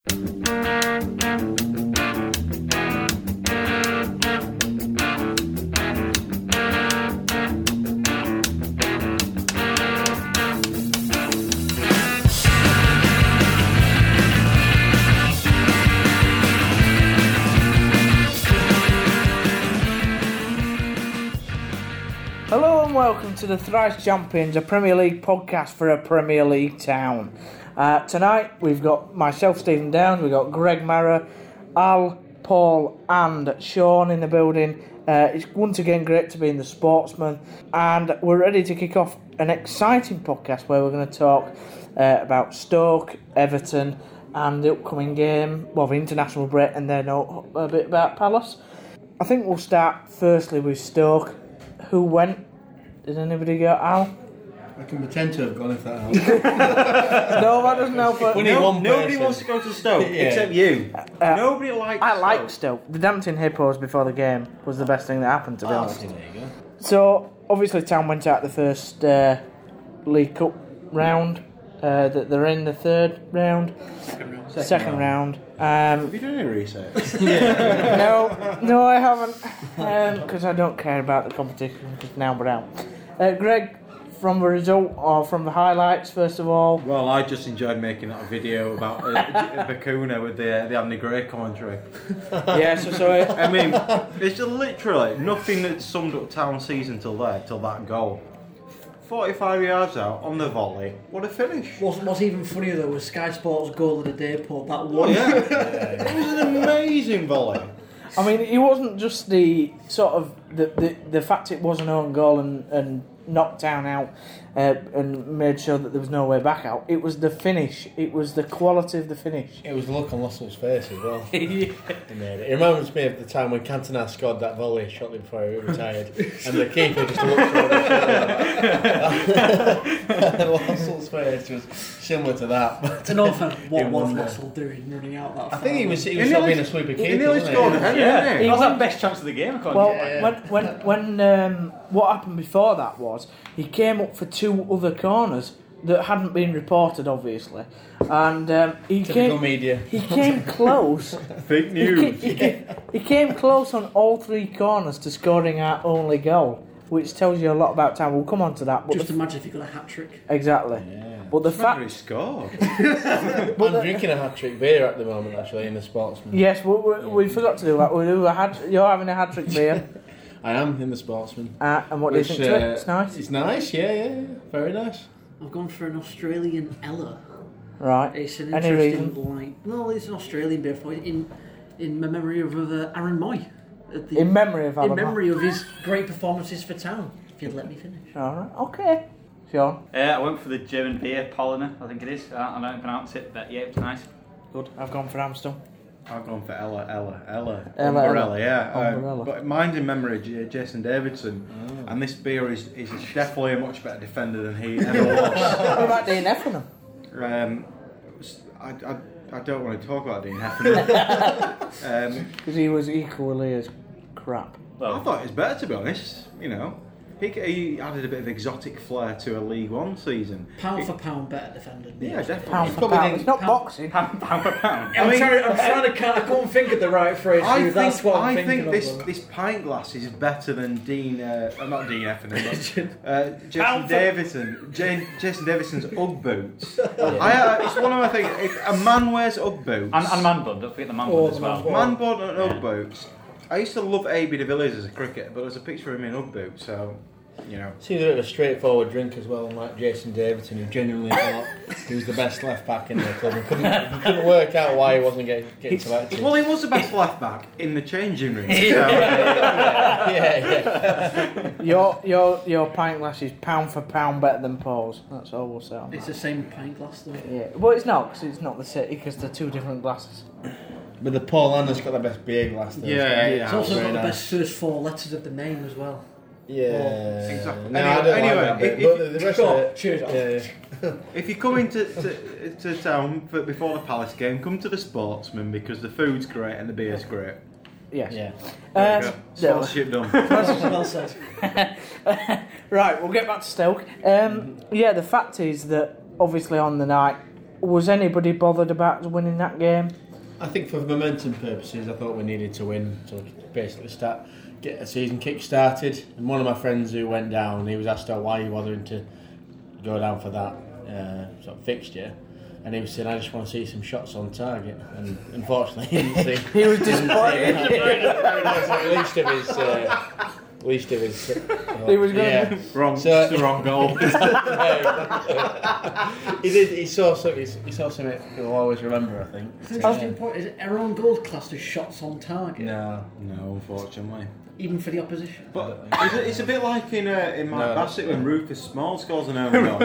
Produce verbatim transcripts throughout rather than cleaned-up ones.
Hello and welcome to the Thrice Champions, a Premier League podcast for a Premier League town. Uh, tonight we've got myself, Stephen Downs, we've got Greg Mara, Al, Paul and Sean in the building. Uh, it's once again great to be in the Sportsman, and we're ready to kick off an exciting podcast where we're going to talk uh, about Stoke, Everton and the upcoming game, well, the international break, and then a bit about Palace. I think we'll start firstly with Stoke. Who went? Did anybody go? Al? I can pretend to have gone if that helps. No, that doesn't help. But no, nobody wants to go to Stoke yeah. except you. Uh, nobody likes I Stoke. like Stoke. The dancing hippos before the game was the best thing that happened, to be oh, honest. There you go. So, obviously, Town went out the first uh, League Cup round. Uh, that they're in the third round. Second round. Second, Second round. round. Um, Have you done any research? yeah. No, no, I haven't. Because um, I don't care about the competition because now we're out. Uh, Greg, from the result or from the highlights, first of all? Well, I just enjoyed making that video about uh, Bakuna with the, the Andy Gray commentary. Yeah, so, so it, I mean, it's just literally nothing that summed up Town season till there, till that goal. forty-five yards out on the volley. What a finish. What's, what's even funnier though was Sky Sports goal of the day put that one. Oh, yeah. yeah. It was an amazing volley. I mean, it wasn't just the sort of the, the, the fact it was an own goal and, and knocked Town out uh, and made sure that there was no way back out. It was the finish. It was the quality of the finish. It was the look on Russell's face as well. yeah. He made it. It reminds me of the time when Cantona scored that volley shortly before he retired, and the keeper just looked over the shoulder. Russell's face was similar to that. But to know what was Russell doing running out that I think he was he was he not nearly, being a sweeper keeper. He nearly scored a header, yeah. didn't he? That was our best chance of the game. Well, yeah, yeah. when when when um, what happened before that was he came up for two other corners that hadn't been reported, obviously, and um, he Typical came. media. He came close. Fake news. He, came, he, came, he came close on all three corners to scoring our only goal, which tells you a lot about Town. We'll come on to that. But Just the, imagine if he got a hat trick. exactly. Yeah. But the Remember he fact. scored. I'm the, drinking a hat trick beer at the moment, actually, in the Sportsman. Yes, we, we, we forgot to do that. We do a hat, you're having a hat trick beer. I am in the Sportsman. Uh, and what Which, do you think to uh, it? It's nice. It's nice, yeah, yeah, yeah. Very nice. I've gone for an Australian Ella. Right. It's an Any interesting reason? like. No, it's an Australian beer for in in memory of uh, Aaron Moy. At the, In memory of in Alan. memory of his great performances for Town. If you'd let me finish. All right. Okay. Sean. Uh, I went for the German beer, Polliner, I think it is. I don't pronounce it, but yeah, it was nice. Good. I've gone for Amstel. I've gone for Ella, Ella, Ella, Ella, Umbrella, Ella. yeah. Um, Umbrella. but mine's in memory of J- Jason Davidson, Oh. and this beer is, is definitely a much better defender than he ever was. What about Dean Heffernan? um, I, I, I don't want to talk about Dean Heffernan. Because um, he was equally as crap. Well, I thought it was better, to be honest. You know, he, he added a bit of exotic flair to a League One season. Pound He- for pound, better defender. than Yeah, Moy. definitely. Pound He for probably pound. didn't- It's not pound- boxing. pound, pound for pound. I'm, I mean- trying, I'm trying to. Can't, I couldn't think of the right phrase. I for you, think, That's what I'm I thinking think this, of. this pint glass is better than Dean, uh, uh, not Dean Heffernan, but uh, Jason Pound for- Davidson, Jane, Jason Davidson's Ugg boots. I, uh, it's one of my things. If a man wears Ugg boots, And, and man bun, don't forget the man Oh, bun as the well. man bun. man bought an Ugg boots. I used to love A B de Villiers as a cricketer, but there's a picture of him in Ugg boots, so you know. Seems a bit of a straightforward drink as well, like Jason Davidson, who genuinely thought he was the best left back in the club and couldn't, he couldn't work out why he wasn't getting, getting selected. Well, he was the best left back in the changing room. So. yeah, yeah. Your your your pint glass is pound for pound better than Paul's. That's all we'll say on It's that. the same pint glass though. Yeah. Well, it's not because it's not the city because they're two different glasses. But the Paul Ander's got the best beer glass though. Yeah, It's yeah. also very got the nice. best first four letters of the name as well. Yeah. Exactly. No, Anyway- I don't anyway, like that bit, if- but the, the rest Go of on, it. cheers. Yeah, yeah. If you come into to, to town for, before the Palace game, come to the Sportsman because the food's great and the beer's great. Yes. Yeah. There Um, we go. there we- Sponsorship done. Well said. Right, we'll get back to Stoke. Um, yeah, the fact is that obviously on the night was anybody bothered about winning that game? I think for momentum purposes, I thought we needed to win to basically start get a season kick started. And one of my friends who went down, he was asked oh, why are you bothering to go down for that uh, sort of fixture, and he was saying I just want to see some shots on target. And unfortunately, he didn't see. He was disappointed. At least of his. Uh, Least of his. Uh, He was going yeah. to- Wrong, So- it's the wrong goal. he did. He saw something. He saw something. He'll always remember. I think. It's an interesting point. Is error on goal classed as shots on target, No. No, unfortunately. even for the opposition? But it's a, it's a bit like in uh, in Mike No. Bassett when Rufus Small scores an own goal.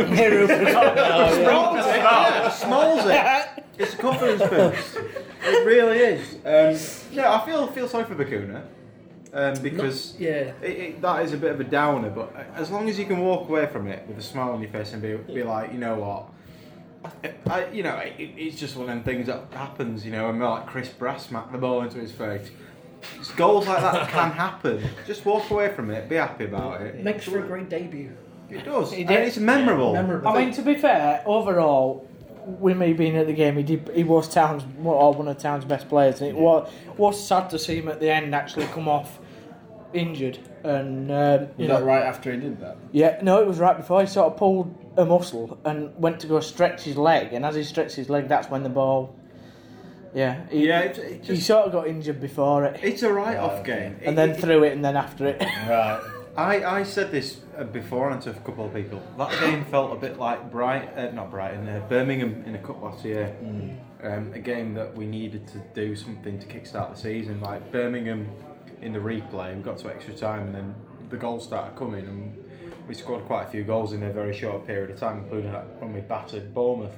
Smalls Yeah, Smalls it. It's a confidence boost. It really is. Um, yeah, I feel feel sorry for Bakuna. Um, because Yeah. it, it, that is a bit of a downer, but as long as you can walk away from it with a smile on your face and be, be like, you know what, I, I, you know, it, it's just one of them things that happens, you know, and like Chris Brass smacked the ball into his face. It's goals like that can happen. Just walk away from it, be happy about it. Makes for a great debut. It does. He And did. it's memorable. Memorable. I mean, to be fair, overall, with me being at the game, he did. He was Town's or one of Town's best players, and it was was sad to see him at the end actually come off injured. And um, you Was know, that right after he did that? yeah, no, it was right before he sort of pulled a muscle and went to go stretch his leg, and as he stretched his leg, that's when the ball. Yeah, he, Yeah, it, it he just, sort of got injured before it, it's a write-off Right, game. and It- then it- threw it, and then after it. Right. I, I said this uh, before and to a couple of people. That game felt a bit like Bright, uh, not Brighton, uh, Birmingham in a cup last year. Mm. Um, a game that we needed to do something to kickstart the season. Like Birmingham in the replay, we got to extra time and then the goals started coming and we scored quite a few goals in a very short period of time, including that when we battered Bournemouth.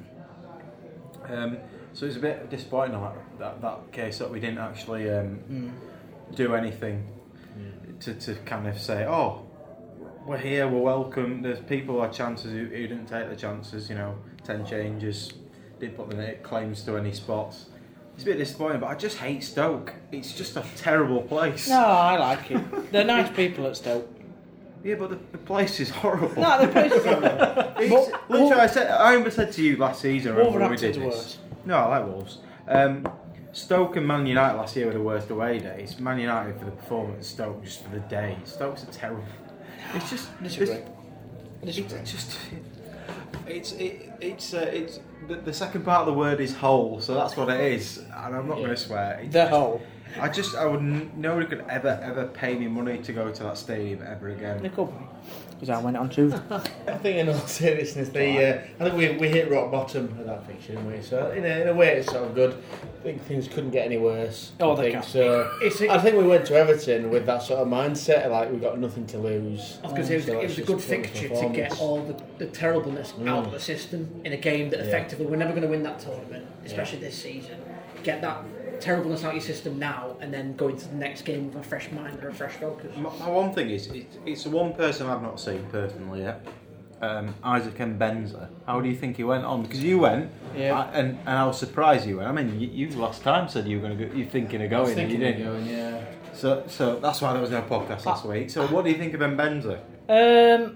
Um, so it was a bit disappointing on that, that, that case that we didn't actually um, Mm. do anything to, to kind of say, oh, we're here, we're welcome. There's people who had chances who, who didn't take the chances, you know, ten changes, didn't put the claims to any spots. It's a bit disappointing, but I just hate Stoke. It's just a terrible place. No, I like it. They're nice people at Stoke. Yeah, but the, the place is horrible. No, the place is It's- But- literally, I said, I remember said to you last season when we did Wolverhampton's this. worse. No, I like Wolves. Um, Stoke and Man United last year were the worst away days. Man United for the performance, Stoke just for the day. Stoke's are terrible. It's just Disagree. it's- Disagree. It's just it's it, it's uh, it's the, the second part of the word is whole, so that's what it is. And I'm not going to swear. It's The just- whole. I just I would n- nobody could ever ever pay me money to go to that stadium ever again. The company. Because I went on Tuesday. I think in all seriousness, the uh, I think we, we hit rock bottom of that fixture, didn't we? So in a, in a way, it's sort of good. I think things couldn't get any worse. Oh, I they think can't. so. It's- I think we went to Everton with that sort of mindset, like we've got nothing to lose. I was going to say, it was, So it let's was a just good put the fixture to get performance. all the, the terribleness Mm. out of the system in a game that Yeah. effectively we're never going to win that tournament, especially this season. Get that terribleness out of your system now and then go into the next game with a fresh mind and a fresh focus. My, my one thing is, it's, it's the one person I've not seen personally yet. Um, Isaac Mbenza. How do you think he went on? Because you went, Yeah. I, and and I was surprised you went. I mean, you, you last time said you were going to go. You're thinking of I was going, and you thinking of didn't. going, yeah. So so that's why there was no podcast last week. So what do you think of Mbenza? Um,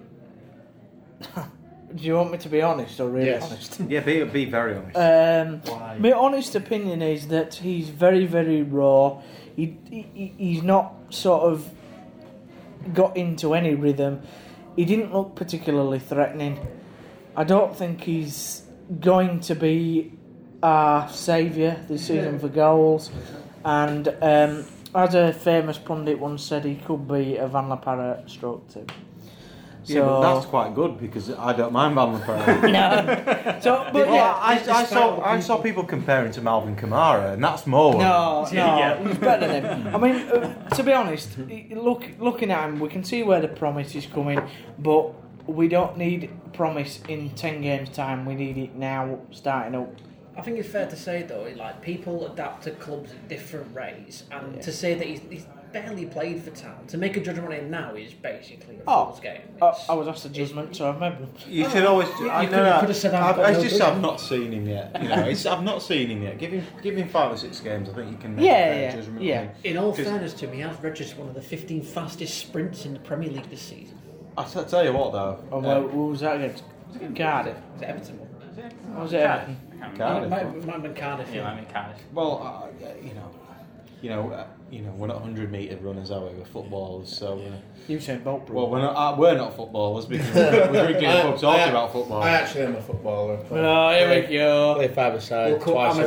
do you want me to be honest or really Yes. honest? Yeah, be be very honest. Um, Why? my honest opinion is that he's very, very raw. He, he he's not sort of got into any rhythm. He didn't look particularly threatening. I don't think he's going to be our saviour this season for goals. And um, as a famous pundit once said, he could be a Van La Parra stroke too. yeah, but that's quite good because I don't mind Van La Parra. no. So, but Well, yeah, I, I despite saw other I saw people comparing to Malvin Kamara, and that's more. No, no, Yeah. he's better than him. I mean, uh, to be honest, he- look, looking at him, we can see where the promise is coming, but we don't need promise in ten games' time. We need it now, starting up. I think it's fair to say though, like people adapt to clubs at different rates, and Yeah. to say that he's, he's barely played for Town, to make a judgment on him now is basically a Oh, fool's game. I, It's- I was asked a judgment, so I remember. You should always. You- I you know could- that. could have said I've I've, got it's no just good. I've not seen him yet. You know, it's, I've not seen him yet. Give him give him five or six games. I think you can make Yeah, a fair yeah, judgment. yeah. on him. In all 'Cause fairness to him, he has registered one of the fifteen fastest sprints in the Premier League this season. I t- tell you what though. Oh, uh, well, what was that against? Cardiff. Was it Everton? What was it? Everton? can't Cardiff. remember. Might, might, might have been Cardiff. Yeah, Yeah. might have been Cardiff. Well, uh, you know, you know, uh, you know, we're not hundred metre runners, are we? We're footballers, so. Uh, You saying Bolt, bro? well, we're not. Uh, we're not footballers because we're drinking in pubs talking about football. I actually am a footballer. Oh, here we go. Play five-a-side We'll call twice a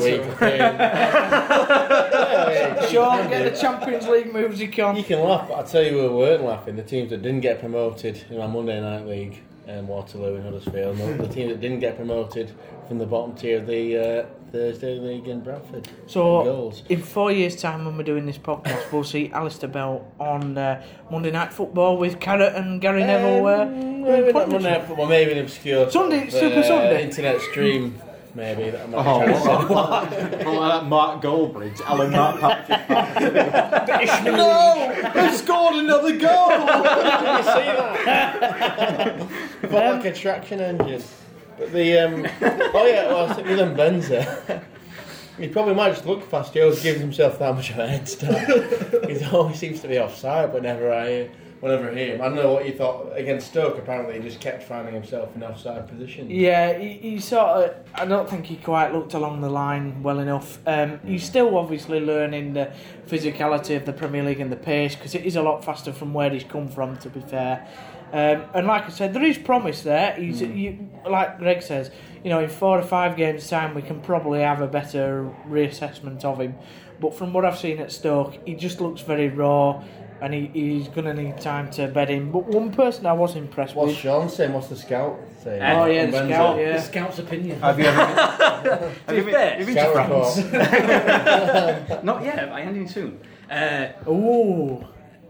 amateur. week. Sean, get the Champions League music on. You can laugh, but I tell you who weren't laughing. The teams that didn't get promoted in our Monday Night League, um, Waterloo and Huddersfield. The, the team that didn't get promoted from the bottom tier of the uh, Thursday League in Bradford. So, Goals. in four years' time, when we're doing this podcast, we'll see Alistair Bell on uh, Monday Night Football with Carrot and Gary Neville. Uh, Um, maybe not Monday Night Football, maybe an obscure Sunday- uh, Super Sunday. internet stream. Maybe that I might Oh, try to sell. what, like that Mark Goldbridge, Alan Mark Patrick. No! They scored another goal! Did you see that? Got like a traction engine. But the um, oh yeah, well, I think with Benza, he probably might just look fast. He always gives himself that much of a head start. He always seems to be offside whenever I, whenever I hear him. I don't know what you thought against Stoke. Apparently, he just kept finding himself in offside positions. Yeah, he, he sort of. I don't think he quite looked along the line well enough. Um, he's still obviously learning the physicality of the Premier League and the pace because it is a lot faster from where he's come from. To be fair, um, and like I said, there is promise there. He's you, like Greg says, you know, in four or five games' time, we can probably have a better reassessment of him. But from what I've seen at Stoke, he just looks very raw. And he, he's going to need time to bed in. But one person I was impressed What's with. Sean saying? What's the scout saying? Oh, yeah, the Benza. scout, The yeah. scout's opinion. Have you ever Have you been, have you been Scout to report. France? Not yet, but I am doing soon. Uh, Ooh.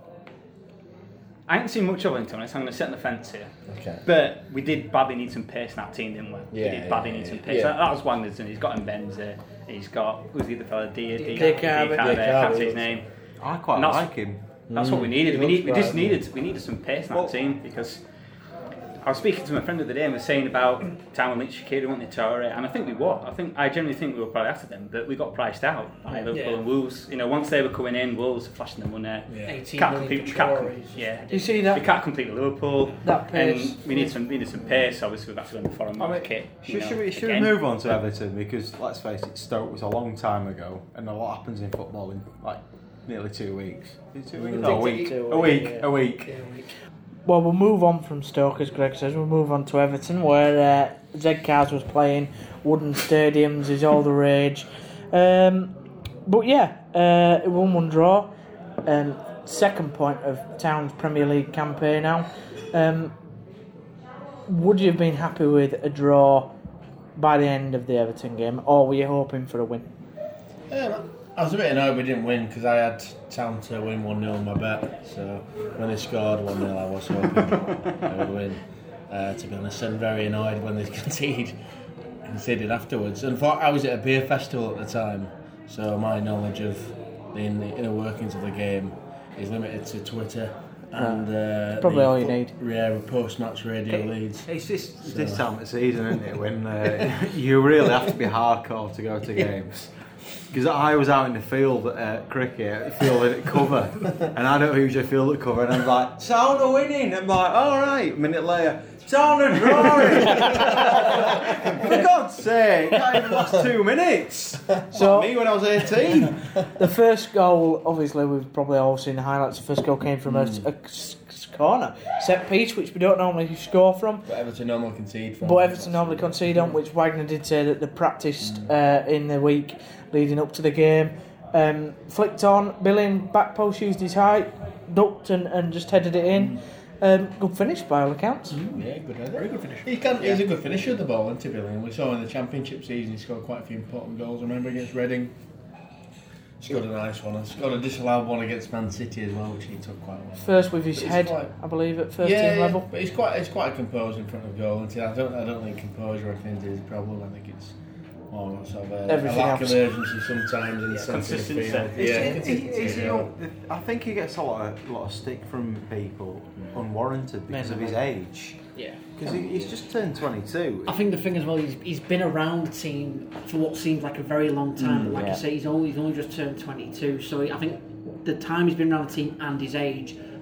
I haven't seen much of him, to be honest. I'm going to sit on the fence here. Okay. But we did badly need some pace in that team, didn't we? Yeah, we did badly yeah, need some yeah. pace. Yeah. That, that was Wagner's, and he's got Mbenza. He's got, who's the other fella? Dia, Dia, Dia Carver. Dia Carver, Dia can't Carver. say his name. I quite And that's- like him. That's what we needed. He We, looks need, we just bright, needed we needed some pace in that Well- team because I was speaking to my friend the other day and was saying about Tywin Lynch, Shaqiri, wanting to tolerate, and I think we were. I think I generally think we were probably after them, but we got priced out by Liverpool Yeah. and Wolves. You know, once they were coming in, Wolves were flashing the money. eighteen Can't million compete. We for can't, Tories. com- yeah. You see We that? can't compete with Liverpool. That pace. And we need some we need some pace. Obviously, we've actually gone the foreign I mean, market. you should, know, should we, should we again. move on to Everton? Because let's face it, Stoke was a long time ago, and a lot happens in football in like nearly two weeks. Is it two weeks? Mm. No, a I think week. two A week. weeks, yeah. A week. Yeah, we- Well, we'll move on from Stoke, as Greg says. We'll move on to Everton, where uh, Zed Cars was playing. Wooden stadiums is all the rage. Um, but yeah, uh, a one one draw. Um, second point of Town's Premier League campaign now. Um, would you have been happy with a draw by the end of the Everton game, or were you hoping for a win? Um, I was a bit annoyed we didn't win because I had Town to win one nil on my bet. So when they scored one nil, I was hoping they would win. Uh, to be honest, and very annoyed when they conceded, conceded afterwards. And for, I was at a beer festival at the time, so my knowledge of the inner workings of the game is limited to Twitter and uh, Probably the all you fo- need. Yeah, post-match radio leads. It's this this time of the season, isn't it? When uh, you really have to be hardcore to go to games. Because I was out in the field at cricket, fielding at cover, and I don't usually field at cover, and I'm like, Town are winning. I'm like, all right. A minute later, Town are drawing. For God's sake, that even last two minutes. So- Like me when I was eighteen. The first goal, obviously, we've probably all seen the highlights. The first goal came from a, a s- s- corner, set piece, which we don't normally score from. But Everton normally concede from. But Everton normally concede on, which Wagner did say that they practiced uh, in the week leading up to the game. Um, flicked on, Billing back post used his height, ducked and, and just headed it in. Um, good finish by all accounts. Yeah, good header. Very good finish. He can, He's a good finisher of the ball, isn't he, Billy? And we saw in the Championship season he scored quite a few important goals. I remember against Reading. Scored a nice one. He scored a disallowed one against Man City as well, which he took quite well. First with his But he's head, quite- I believe, at first yeah, team level. but he's quite he's quite composed in front of goal. And I don't I don't think composure I think is his problem. I think it's more sort of a, a Everything lack else. of urgency sometimes in the centre of the Consistency. field. It's- Yeah, it- consistency. it's- you yeah. know, I think he gets a lot of lot of stick from people unwarranted because of his age. Yeah. Because he, he's just turned twenty-two. I think the thing as well, he's, he's been around the team for what seems like a very long time. but like yeah. I say, he's only, he's only just turned twenty-two. So I think the time he's been around the team and his age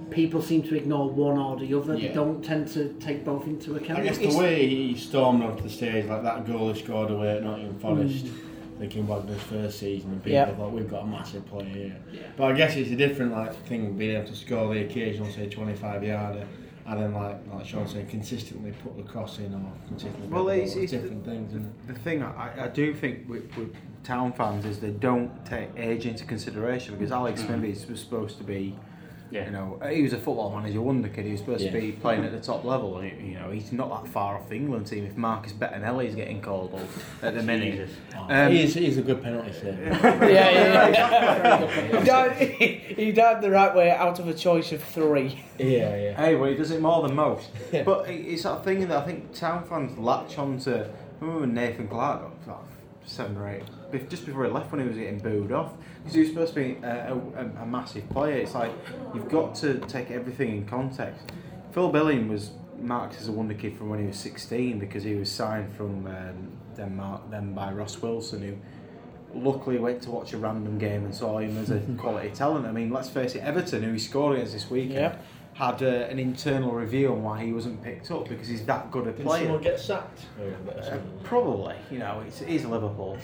people seem to ignore one or the other. Yeah. They don't tend to take both into account. I guess the It's- way he stormed onto the stage, like that goal he scored away at Nottingham Forest, Mm. thinking Wagner's first season, and people Yeah. thought we've got a massive player here. Yeah. But I guess it's a different like thing being able to score the occasional, say, twenty-five yarder, and then like like Sean said, consistently put the cross in or consistently. Well, put the it's, ball. it's different things. Isn't it? The thing I, I do think with, with Town fans is they don't take age into consideration, because Alex Smithies was supposed to be, Yeah. you know, he was a football manager wonder kid. He was supposed Yeah. to be playing at the top level. And, you know, he's not that far off the England team. If Marcus Bettinelli is getting called up at the minute, Jesus. Um, he's, he's a good penalty saver. yeah, yeah, yeah. he, dived, he dived the right way out of a choice of three. yeah, yeah. Hey, well, he does it more than most. Yeah. But it- it's that thing that I think Town fans latch on to. I remember when Nathan Clark got like seven or eight, bef- just before he left, when he was getting booed off, because he was supposed to be a, a, a massive player. It's like you've got to take everything in context. Phil Billing was marked as a wonder kid from when he was sixteen, because he was signed from um, Denmark then by Ross Wilson, who luckily went to watch a random game and saw him as a quality talent. I mean, let's face it, Everton, who he scored against this weekend, Yeah. had uh, an internal review on why he wasn't picked up, because he's that good a Did player. someone get sacked? Uh, probably, you know, it's, it is Liverpool.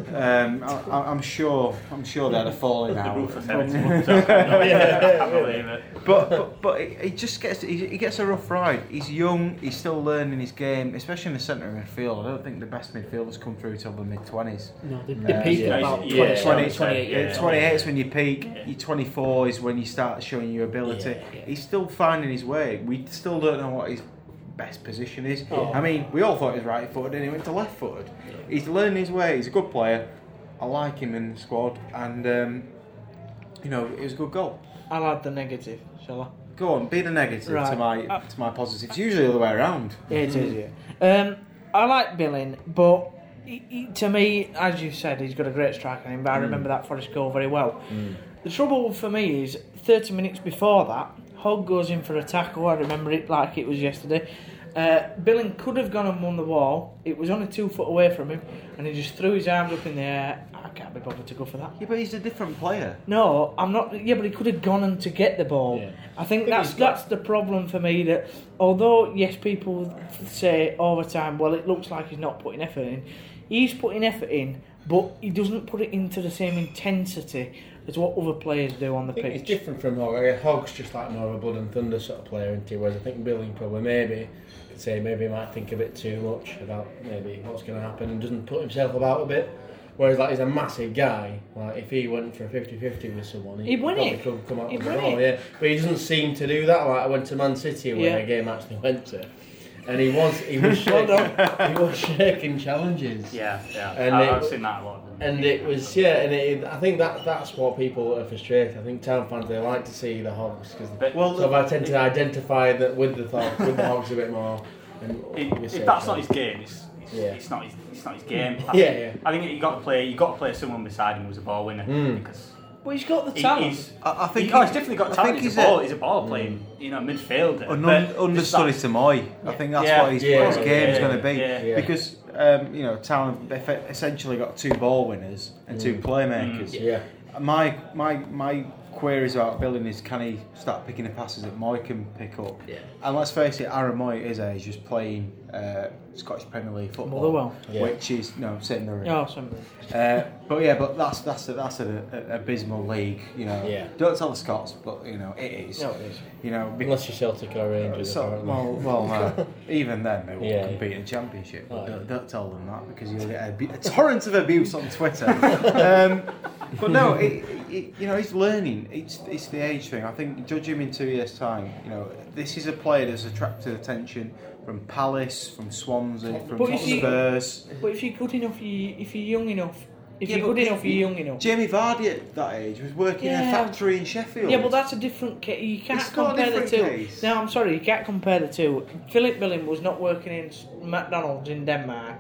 um, I, I- I'm sure, I'm sure they had a falling out. Rufus Everton wants to- I can't believe it. But but, but he he just gets he, he gets a rough ride. He's young. He's still learning his game, especially in the centre of midfield. I don't think the best midfielders come through till the mid twenties. No, they, Uh, they peak yeah. at about Yeah. twenty, twenty, twenty-eight yeah. years. twenty-eight is when you peak. Yeah. Your twenty-four is when you start showing your ability. Yeah, yeah. He's still finding his way. We still don't know what his best position is. Oh. I mean, we all thought he was right-footed, and he went to left-footed. He's learning his way. He's a good player. I like him in the squad, and um, you know, it was a good goal. I'll add the negative, shall I? Go on, be the negative to Right. my Uh, to my positive. It's usually the other way around. Yeah, it is, yeah. Um, I like Billing, but he, he, to me, as you said, he's got a great strike on him, but I remember that Forest goal very well. The trouble for me is, thirty minutes before that, Hogg goes in for a tackle. I remember it like it was yesterday. Uh, Billing could have gone and won the ball. It was only two foot away from him, and he just threw his arms up in the air. I can't be bothered to go for that. Yeah, but he's a different player. No, I'm not. Yeah, but he could have gone and to get the ball. Yeah. I think I think that's he's got- that's the problem for me. That although yes, people say all the time, well, it looks like he's not putting effort in. He's putting effort in, but he doesn't put it into the same intensity as what other players do on the I think it's pitch. different from Hogg. I guess Hogg's just like more of a blood and thunder sort of player, isn't he? Whereas I think Billing probably maybe say maybe he might think a bit too much about maybe what's going to happen and doesn't put himself about a bit. Whereas like he's a massive guy. Like if he went for a fifty-fifty with someone, he He'd win probably it. could come out He'd with the win ball, it. yeah. But he doesn't seem to do that. Like I went to Man City where Yeah. a game actually went to, and he was he was Well shaking, he was shaking challenges. Yeah, yeah. And I, it- I've seen that a lot. And it was, yeah, and it, I think that that's what people are frustrated. I think Town fans, they like to see the Hogs because But- Well, so I tend to identify that with the Hogs, with the Hogs a bit more. And If, we if say that's so. not his game, it's, it's, Yeah. it's not his it's not his game. I Yeah, think, yeah. I think you got to play you got to play someone beside him who's a ball winner Mm. because But he's got the he, talent. he's. I, I think he, oh, he's he- definitely got I talent. think He's, he's a ball. a- He's a ball playing, you know, midfielder. Un- But understudy just to Moy. I think that's Yeah. what his, Yeah. what his game's Yeah. going to be. Yeah. Yeah. Because, um, you know, Town they've essentially got two ball winners and two playmakers. Yeah. My my my queries about Billing is, can he start picking the passes that Moy can pick up? Yeah. And let's face it, Aaron Moy at his age is playing uh, Scottish Premier League football, Motherwell. Yeah. which is no sitting there. Oh, somebody. Uh, but yeah, but that's that's a, that's an abysmal league. You know, Yeah. don't tell the Scots, but you know it is. No, it is. You know, because Unless you're Celtic or Rangers. so, apparently. well, well, no. Even then they won't Yeah. compete in the championship. But Oh, don't, yeah. don't tell them that because you'll get a, bu- a torrent of abuse on Twitter. um, but no, it, it, you know, he's learning. It's it's the age thing. I think judge him in two years' time. You know, this is a player that's attracted attention from Palace, from Swansea, from But if you- Spurs. But if you're good enough, you, if you're young enough, if Yeah, you're but good enough, he- you're young enough. Jamie Vardy at that age was working in a Yeah. factory in Sheffield. Yeah, but that's a different case. You can't It's not a compare the two. different case. No, I'm sorry, you can't compare the two. Philip Billing was not working in McDonald's in Denmark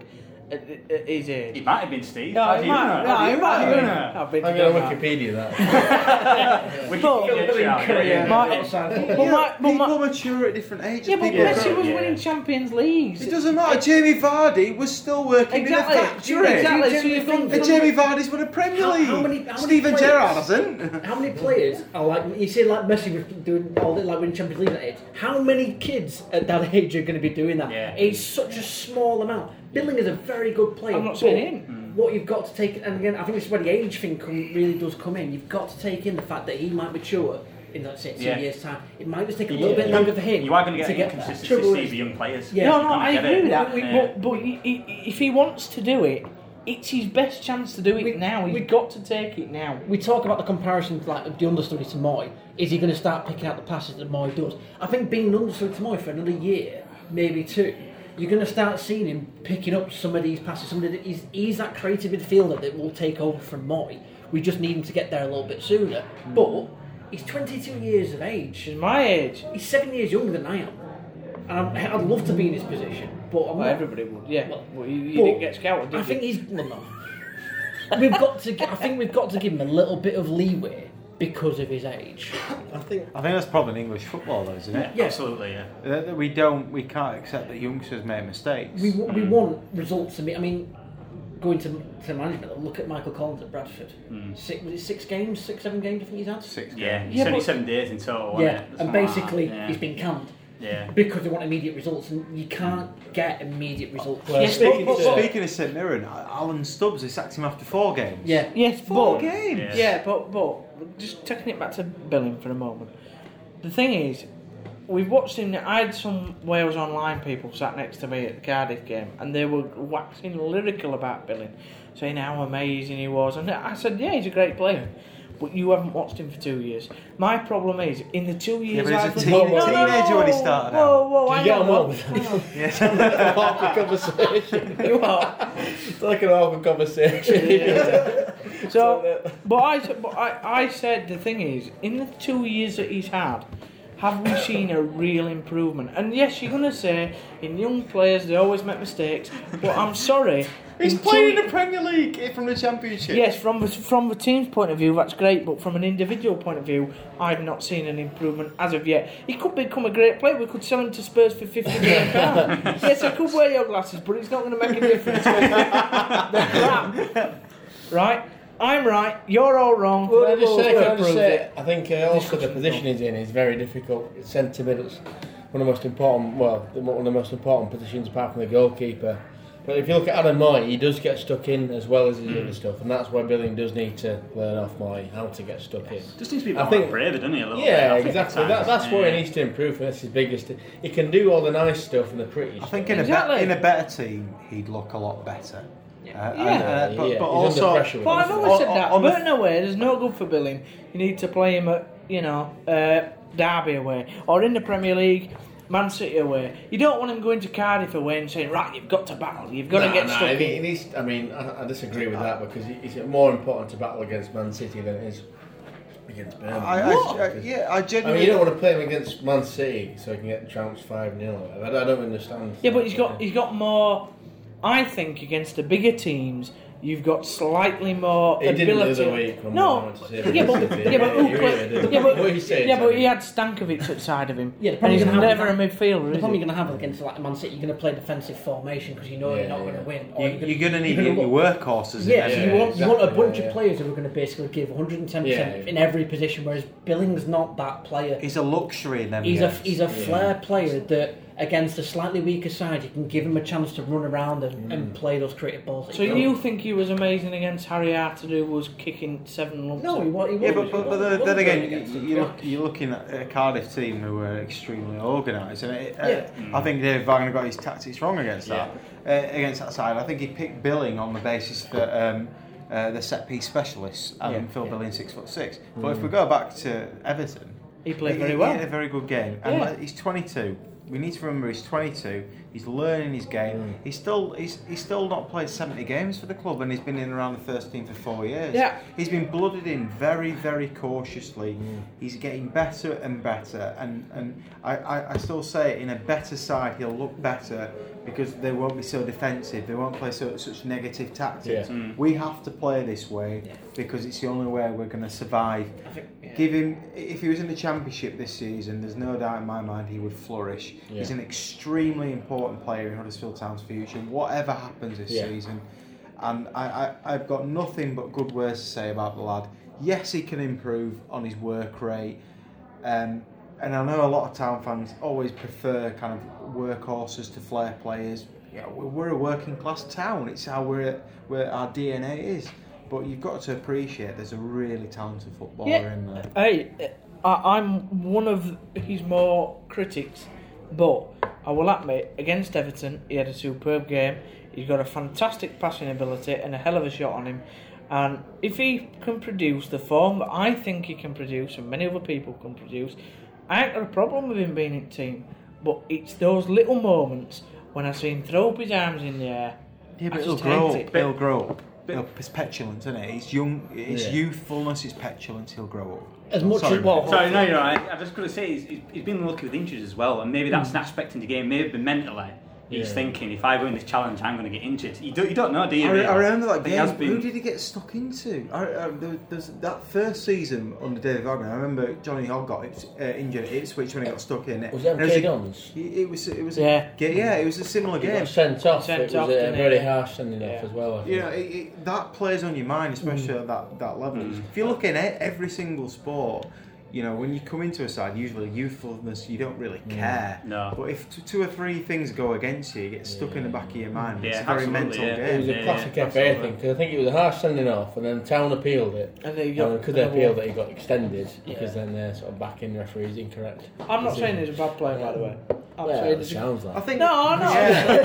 at, at his age. It might have been Steve. No, How it do you might, know? no, How do it you might know? have Yeah. I've been I'm to going to that. Wikipedia that. Wikipedia shout, career. yeah. My- outside. But my- but People my- mature at different ages. Yeah, but people Messi grow- was yeah. winning Champions Leagues. It doesn't matter. Jamie Vardy was still working Exactly. in a factory. Exactly. Do you So you've gone And from- Jamie Vardy's won a Premier How- League. how many- how many Steven players- Gerrard hasn't. How many players are like you say like Messi was doing all the, like winning Champions League at that age? How many kids at that age are going to be doing that? Yeah. It's such a small amount. Billing is a very good player. I'm not saying but him. What you've got to take, and again, I think this is where the age thing come, really does come in. You've got to take in the fact that he might mature in, let's say, two Yeah. years' time. It might just take a little Yeah. bit longer for him. You are going to get to get inconsistency there. Trouble Steve, is- with young players. Yeah. No, You're no, gonna I get agree it. with that. We- Yeah. But, but he, he, if he wants to do it, it's his best chance to do it We- now. He's we- got to take it now. We talk about the comparison to like the understudy to Moy. Is he going to start picking out the passes that Moy does? I think being an understudy to Moy for another year, maybe two, you're going to start seeing him picking up some of these passes. Some of the, he's, he's that creative midfielder that will take over from Moy. We just need him to get there a little bit sooner. But he's twenty-two years of age. She's my age. He's seven years younger than I am. And I'm, I'd love to be in his position, but I'm Well, not. everybody would, yeah. Well, Well, you, you but didn't get scouted, did I you? think he's well, no. We've got to. Get, I think we've got to give him a little bit of leeway because of his age. I think I think that's probably in English football, though, isn't it? Yeah. Absolutely, yeah. That- that we don't, we can't accept that youngsters make mistakes. We, w- we want results to me. I mean, going to, to management, look at Michael Collins at Bradford. Six, was it six games, six, seven games? I think he's had. Six Yeah, games. Yeah, seventy-seven days in total. wasn't Yeah, it? and Something like basically that. Yeah. he's been canned Yeah. because they want immediate results, and you can't get immediate results. Well, Yes, speaking but- to- but- Speaking of St Mirren, Alan Stubbs, they sacked him after four games. Yeah, Yes, Four but games. Yeah. yeah, but but just taking it back to Billing for a moment. The thing is, we've watched him. I had some Wales Online people sat next to me at the Cardiff game, and they were waxing lyrical about Billing, saying how amazing he was. And I said, yeah, he's a great player. But you haven't watched him for two years. My problem is, in the two years but he's a I've teen- no, no, teenager when he no, started whoa, out. Whoa, Did hang you get on, him on whoa, with hang on. Yeah. Awkward conversation. You are. It's like an awkward conversation. So, but I, but I, I said the thing is, in the two years that he's had, have we seen a real improvement? And yes, you're going to say, in young players, they always make mistakes, but I'm sorry. He's in playing two- in the Premier League from the Championship. Yes, from the, from the team's point of view, that's great, but from an individual point of view, I've not seen an improvement as of yet. He could become a great player. We could sell him to Spurs for fifty million pounds. Yes, I could wear your glasses, but it's not going to make a difference. They're crap. Right? I'm right, you're all wrong. Can I just say, can I just Prove say, it. I think uh, also the position he's in is very difficult. It's centre mid, it's one of the most important, well, the- one of the most important positions apart from the goalkeeper. But if you look at Adam Moy, he does get stuck in as well as his other stuff, and that's where Billing does need to learn off Moy how to get stuck in. Just needs to be I more think- braver, doesn't he? A little bit. Yeah, I think exactly. at That, times. that's what Yeah. he needs to improve, and that's his biggest. He can do all the nice stuff and the pretty I stuff. think in a, Exactly. be- in a better team, he'd look a lot better. Yeah. Uh, Yeah. and, uh, but, Yeah, but he's under also, pressure with But I've it. always said On- that. on the- Burton away is no good for Billing. You need to play him at, you know, uh, Derby away. Or in the Premier League, Man City away. You don't want him going to Cardiff away and saying, right, you've got to battle. You've got Nah, to get nah, stuck he, he in. needs, I mean, I, I disagree with that because he- it's more important to battle against Man City than it is against Birmingham. I, I, I, yeah, I I genuinely. mean, you don't want to play him against Man City so he can get trounced five nil. I, I don't understand. Yeah, but he's got he's got more. I think against the bigger teams, you've got slightly more He didn't the ability. other week when no, we went to see yeah, but City. yeah, but He who really play- did. yeah, but, What are you saying, yeah, but Tony? he had Stankovic at the side of him, Yeah, the and problem he's you're gonna have never a with that- midfielder. The Is problem he? you're going to have against like Man City, you're going to play defensive formation because you know Yeah, you're not yeah. going to win. Or You, you're going to need you're your, gonna your look- workhorses. Yeah, in so there. you want you want a exactly, bunch yeah, of yeah. players who are going to basically give one hundred ten percent Yeah. in every position, whereas Billing's not that player. He's a luxury in them He's a games. he's a Yeah. flair player that against a slightly weaker side, you can give him a chance to run around and, and play those creative balls. that So he does. you think he was amazing against Harry Arter, who was kicking seven lumps? No, of- he, wa- he Yeah, wasn't- but, but, he but wasn't- then, then wasn't again, great against you, them. you look, you're looking at a Cardiff team who are extremely organised, and it, uh, Yeah. I think David Wagner got his tactics wrong against that. Uh, against that side, I think he picked Billing on the basis that um, uh, the set piece specialists and Yeah. Phil Billing six foot six. But if we go back to Everton, He played he, very he well. had a very good game, and Yeah. like, he's twenty-two. we need to remember he's twenty-two. He's learning his game. Mm. He's still he's he's still not played seventy games for the club, and he's been in around the first team for four years. Yeah. He's been blooded in very very cautiously. Mm. He's getting better and better, and and I, I, I still say in a better side he'll look better because they won't be so defensive. They won't play so such negative tactics. Yeah. Mm. We have to play this way Yeah. because it's the only way we're going to survive. I think, yeah. Give him, if he was in the Championship this season, there's no doubt in my mind he would flourish. Yeah. He's an extremely important player in Huddersfield Town's future, whatever happens this Yeah. season. And I, I, I've got nothing but good words to say about the lad. Yes, he can improve on his work rate. Um, and I know a lot of Town fans always prefer kind of workhorses to flair players. You know, we're a working class town. It's how we're, where our D N A is. But you've got to appreciate there's a really talented footballer Yeah. in there. Hey, I, I'm one of his more critics, but I will admit, against Everton, he had a superb game. He's got a fantastic passing ability and a hell of a shot on him. And if he can produce the form that I think he can produce, and many other people can produce, I ain't got a problem with him being in the team. But it's those little moments when I see him throw up his arms in the air. Yeah, but I he'll just grow hate up. it. He'll grow up. But- He'll- it's petulant, isn't it? It's young. It's Yeah. youthfulness. It's petulance. He'll grow up. As much Sorry, as well, Sorry, no, you're right. I was just going to say he's, he's- he's been lucky with injuries as well, and maybe that's an aspect in the game. Maybe mentally, he's Yeah. thinking, if I go in this challenge, I'm going to get injured. You don't, you don't know, do you? I, really? I remember that But he game. has been- Who did he get stuck into? I, I, there, there's that first season under David Wagner. I remember Johnny Hogg got uh, injured at Ipswich when he got stuck in. Was it And M K a- Dons? It, it was. It was. Yeah. A, ga- yeah. It was a similar He game. got sent off. Sent it was off, a didn't he? very harsh sending Yeah. off as well. I think. You know, it, it, that plays on your mind, especially at that, that level. Mm. If you look in e- every single sport, you know, when you come into a side, usually youthfulness, you don't really care. No. But if t- two or three things go against you, you get stuck in the back of your mind. Yeah, it's a very absolutely, mental yeah. It game. was a Yeah, classic yeah, F A absolutely. thing because I think it was a harsh sending off, and then Town appealed it. And then you got because they another appealed one. it, he got extended because Yeah. then they're sort of backing referees incorrect. I'm not saying he's a bad player, by the way. I'm Yeah, saying it he's a... sounds like. I think. No, no.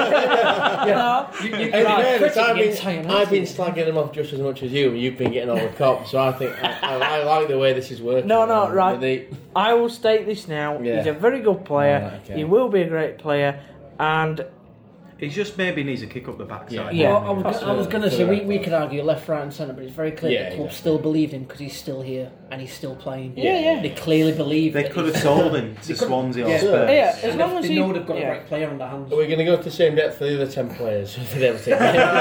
Yeah. no. you, you Hey, right, fairness, critic I've the been, entire I've been night. slagging him off just as much as you, and you've been getting all the cops. So I think I, I, I like the way this is working. No, no, Um, right. but the- I will state this now. Yeah. He's a very good player. Right, okay. He will be a great player. And He just maybe needs a kick up the backside. Yeah. Well, I was, gonna- I was going to say, we, we Absolutely. could argue left, right and centre, but it's very clear Yeah, the club exactly. still believed him because he's still here and he's still playing. Yeah, yeah. They clearly believe They that could he's- have sold him They to could- Swansea or yeah. Spurs. Yeah, as And long they, as they he- know they've got yeah. a great player on their hands. Are we going to go to the same depth for the other ten players for the Everton?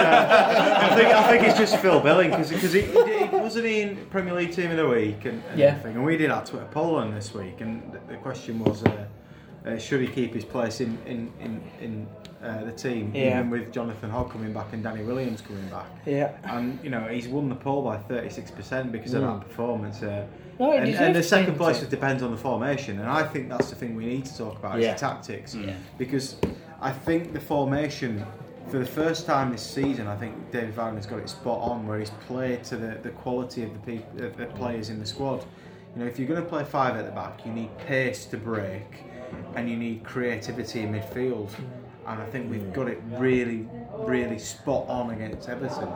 I think I think it's just Phil Billing because he, he, he wasn't he in Premier League Team of the Week and, and Yeah. everything. And we did our Twitter poll on this week, and the, the question was, uh, uh, should he keep his place in in in, in uh, the team, Yeah. even with Jonathan Hogg coming back and Danny Williams coming back? yeah. And you know he's won the poll by thirty-six percent because of Mm. that performance. Uh, No, he and, deserves and the to second be, place doesn't just depends on the formation, and I think that's the thing we need to talk about Yeah. is the tactics, Yeah. because I think the formation for the first time this season, I think David Wagner's got it spot on where he's played to the, the quality of the people, uh, the players in the squad. You know, if you're going to play five at the back, you need pace to break, and you need creativity in midfield. And I think we've got it really, really spot on against Everton.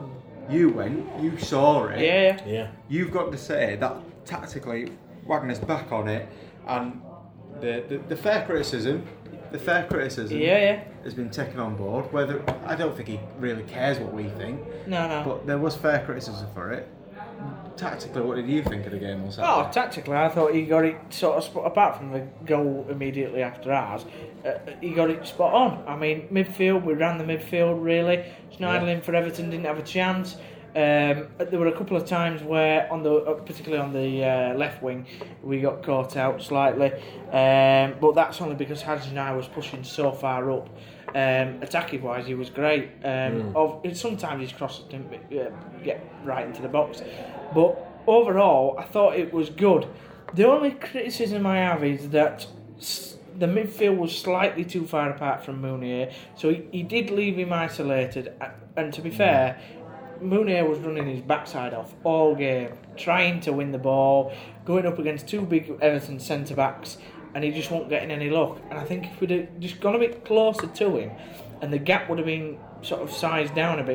You went, you saw it. Yeah, yeah. yeah. You've got to say that tactically, Wagner's back on it, and the the, the fair criticism, the fair criticism, Yeah, yeah. has been taken on board. Whether I don't think he really cares what we think, No, no. but there was fair criticism for it. Tactically, what did you think of the game on Oh, Saturday? tactically, I thought he got it sort of spot, apart from the goal immediately after ours, uh, he got it spot on. I mean, midfield, we ran the midfield really. Schneiderlin for Everton didn't have a chance. Um, there were a couple of times where, on the uh, particularly on the uh, left wing, we got caught out slightly, um, but that's only because Hajinai was pushing so far up. Um, attacking wise, he was great. Um, of, sometimes his crosses didn't uh, get right into the box, but overall, I thought it was good. The only criticism I have is that s- the midfield was slightly too far apart from Mounier, so he, he did leave him isolated. a- And to be fair, Mounier was running his backside off all game, trying to win the ball, going up against two big Everton centre backs, and he just wasn't getting any luck. And I think if we'd have just gone a bit closer to him, and the gap would have been sort of sized down a bit,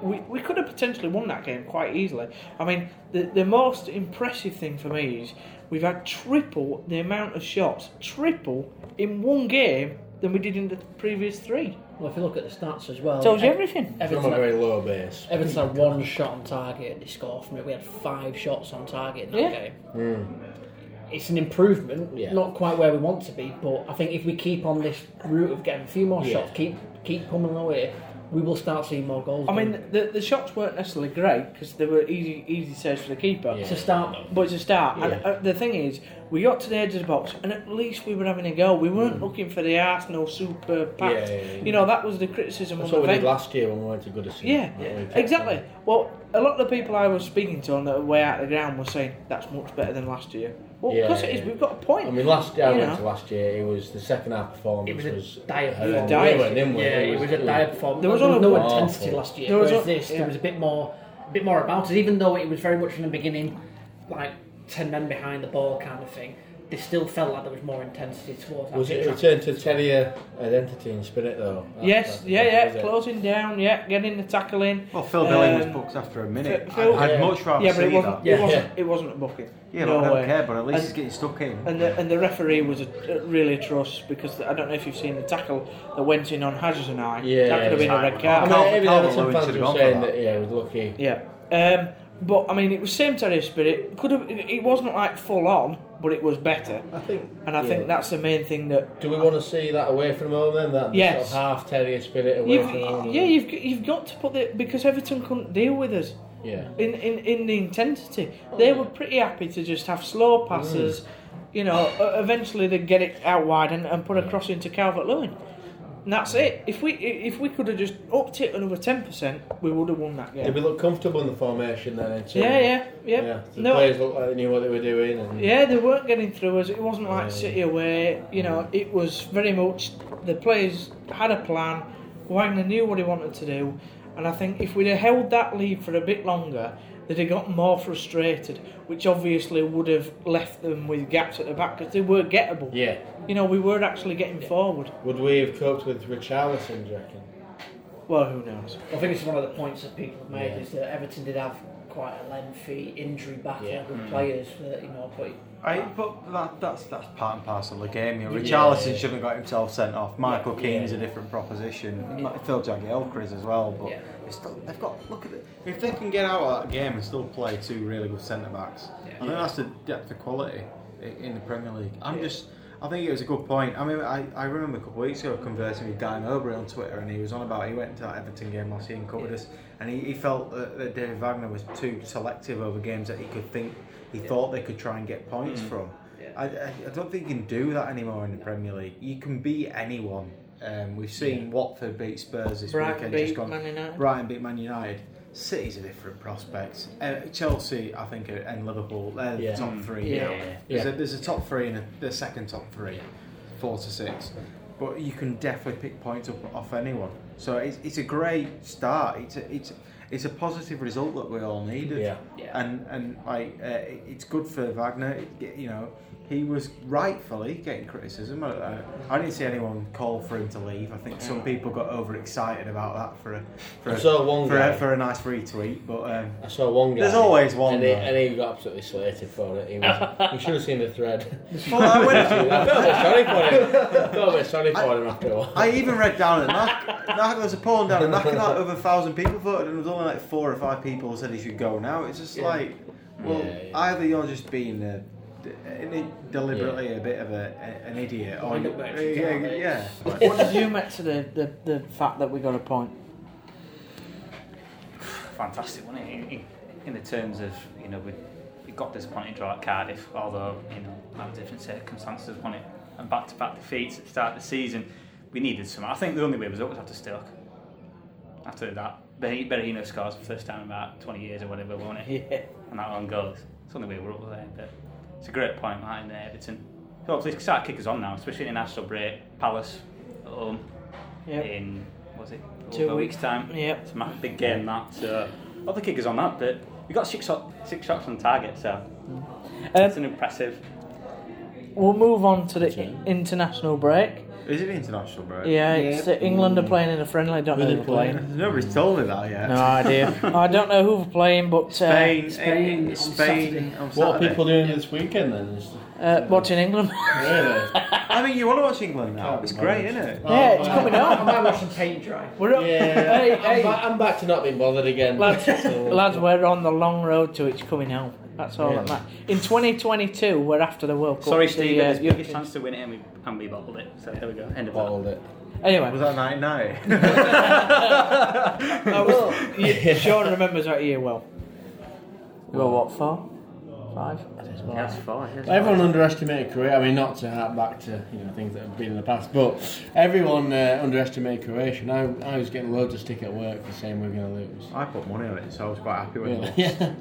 we, we could have potentially won that game quite easily. I mean, the the most impressive thing for me is we've had triple the amount of shots, triple in one game than we did in the previous three. Well, if you look at the stats as well, Tells you Ev- everything. Everton From a had- very low base. Everton had one shot on target. They scored from it. We had five shots on target in that Yeah. game. Mm. It's an improvement, Yeah. not quite where we want to be, but I think if we keep on this route of getting a few more Yeah. shots, keep keep pummeling away, we will start seeing more goals. I mean, the the shots weren't necessarily great because they were easy easy saves for the keeper. it's a start though. But it's a start. Yeah. And uh, the thing is, we got to the edge of the box, and at least we were having a go. We weren't Mm. looking for the Arsenal super pack. Yeah, yeah, yeah. You know, that was the criticism That's of what the we did event. last year when we went to Goodison. Yeah, exactly. Well, a lot of the people I was speaking to on the way out of the ground were saying that's much better than last year. Well, Yeah, because it is. yeah. We've got a point. I mean, last year I You went know. to last year. It was the second half performance It was a was dire uh, performance. dire. we went in with Yeah, it was a dire performance. There was There was no only- intensity Awful. last year. There was Whereas a- this, yeah. there was a bit more, a bit more about it. Even though it was very much from the beginning, like ten men behind the ball kind of thing, they still felt like there was more intensity towards that. Was it a pitch. return to terrier identity and spirit though? That- Yes, that- yeah, that yeah, was it. closing down, yeah, getting the tackle in. Well, Phil Billing was Um, booked after a minute. Phil- I'd yeah. much rather Yeah, but see it wasn't. that. It Yeah. wasn't. It wasn't a booking. Yeah, No but I don't way. care, but at least And- he's getting stuck in. And the and the referee was a, a really atrocious because I don't know if you've seen the tackle that went in on Hadges and I. Yeah, that could have been a red I card. mean, Calvert- even Calvert Everton Lewin fans should have were gone for saying that. that, yeah, it was lucky. Yeah. Um, but I mean, it was same terrier spirit. Could have. It it wasn't like full on, but it was better. I think, And I yeah. think that's the main thing that. Do we want to see that away from home then? That Yes. sort of half terrier spirit away You've, from home? yeah, you've you've got to put the because Everton couldn't deal with us yeah. in, in, in the intensity. They were pretty happy to just have slow passes. You know, uh, eventually they'd get it out wide and, and put a cross into Calvert-Lewin. And that's it. If we if we could have just upped it another ten percent, we would have won that game. Did we look comfortable in the formation then? in terms Yeah, of- yeah, yeah. yeah. The No. players looked like they knew what they were doing. And Yeah, they weren't getting through us. It wasn't like Yeah. City away. You know, it was very much the players had a plan. Wagner knew what he wanted to do, and I think if we'd have held that lead for a bit longer, they'd have got more frustrated, which obviously would have left them with gaps at the back because they were gettable. yeah. You know, we were actually getting forward. Would we have coped with Richarlison, do you reckon? Well, who knows? I think it's one of the points that people have made Yeah. is that Everton did have quite a lengthy injury backlog Yeah. of players that you know, but I, but that, that's that's part and parcel of the game. You know, Yeah. Richarlison shouldn't have got himself sent off. Michael Yeah. Keane's a different proposition. Phil Jagielka is as well. But Yeah. it's still, they've got look at it. If they can get out of that game and still play two really good centre backs, Yeah. I think that's the depth of quality i- in the Premier League. I'm just. I think it was a good point. I mean, I, I remember a couple of weeks ago conversing with Guy Mowbray on Twitter, and he was on about he went into that Everton game last year and covered us, and he, he felt that, that David Wagner was too selective over games that he could think he thought they could try and get points from. Yeah. I, I, I don't think you can do that anymore in the Premier League. You can beat anyone. Um, we've seen Watford beat Spurs this Brighton weekend. beat just gone. Man United. Brighton beat Man United. City's a different prospect. Uh, Chelsea, I think, are- and Liverpool, they're Yeah. the top three Yeah. now. Yeah. There's, a, there's a top three and a, the second top three, four to six. But you can definitely pick points up off anyone. So it's, it's a great start. It's a, it's it's a positive result that we all needed. Yeah. Yeah. And and like uh, it- it's good for Wagner. It- you know, he was rightfully getting criticism. I, I, I didn't see anyone call for him to leave. I think some people got overexcited about that for a for I a, saw one for, guy. a, for a nice retweet. But um, I saw one guy. There's always one and he, though. and he got absolutely slated for it. He, was, you should have seen the thread. well, I, went, I felt a bit sorry for him. I felt a bit sorry for him after a while. I even read down at N A C, N A C there was a poll down at N A C and like over a thousand people voted, and there was only like four or five people who said he should go now. It's just Yeah. like, well, Yeah, yeah. either you're just being a, a, deliberately a bit of a, a, an idiot, or Wind you, up yeah, merchant, yeah, aren't they? yeah. What did you make to the, the, the fact that we got a point? Fantastic, wasn't it? In, in the terms of, you know, we, we got disappointed draw at Cardiff, although, you know, had different circumstances on it, and back-to-back defeats at the start of the season. We needed some. I think the only way was up was after Stoke. After that, Berahino Berahino scores for the first time in about twenty years or whatever, won't it? Yeah. And that one goes. It's the only way we're up there. But it's a great point, that in there, Everton. So hopefully, start kick us on now, especially in a national break. Palace at home Yep. in, was it? Two a weeks. weeks' time. Yep. It's a ma- big game, that. So other kickers on that, but we got six, shot, six shots on target, so it's Um, an impressive. we'll move on to the Okay. international break. Is it international break? Yeah, it's uh, England are playing in a friendly. I don't know who they're playing. Nobody's told me that yet. No idea. I don't know who they're playing, but uh, Spain, Spain eh, on Spain Saturday. on What are Saturday. people doing this weekend then? Is- uh, watching England. Really? I think you want to watch England now. Can't It's be great, bothered. isn't it? Yeah, it's coming I up. might watch some paint dry. We're up. Yeah. Hey, I'm, hey, back, I'm back to not being bothered again. lads, So- lads, we're on the long road to it's coming home. That's all that Really? matters. In twenty twenty-two, we're after the World Cup. Sorry, the, Steve, uh, uh, his biggest European- chance to win it, and we, and we bottled it. So there we go. End of Bottled it. Anyway, Was that night night? that was, yeah, Sean remembers that year well. We were what, four? Five? that. That's fine. Yes, Everyone underestimated Croatia. I mean, not to hark back to you know things that have been in the past, but everyone uh, underestimated Croatia. I, I was getting loads of stick at work for saying we we're going to lose. I put money on it, so I was quite happy with Really? it. Yeah.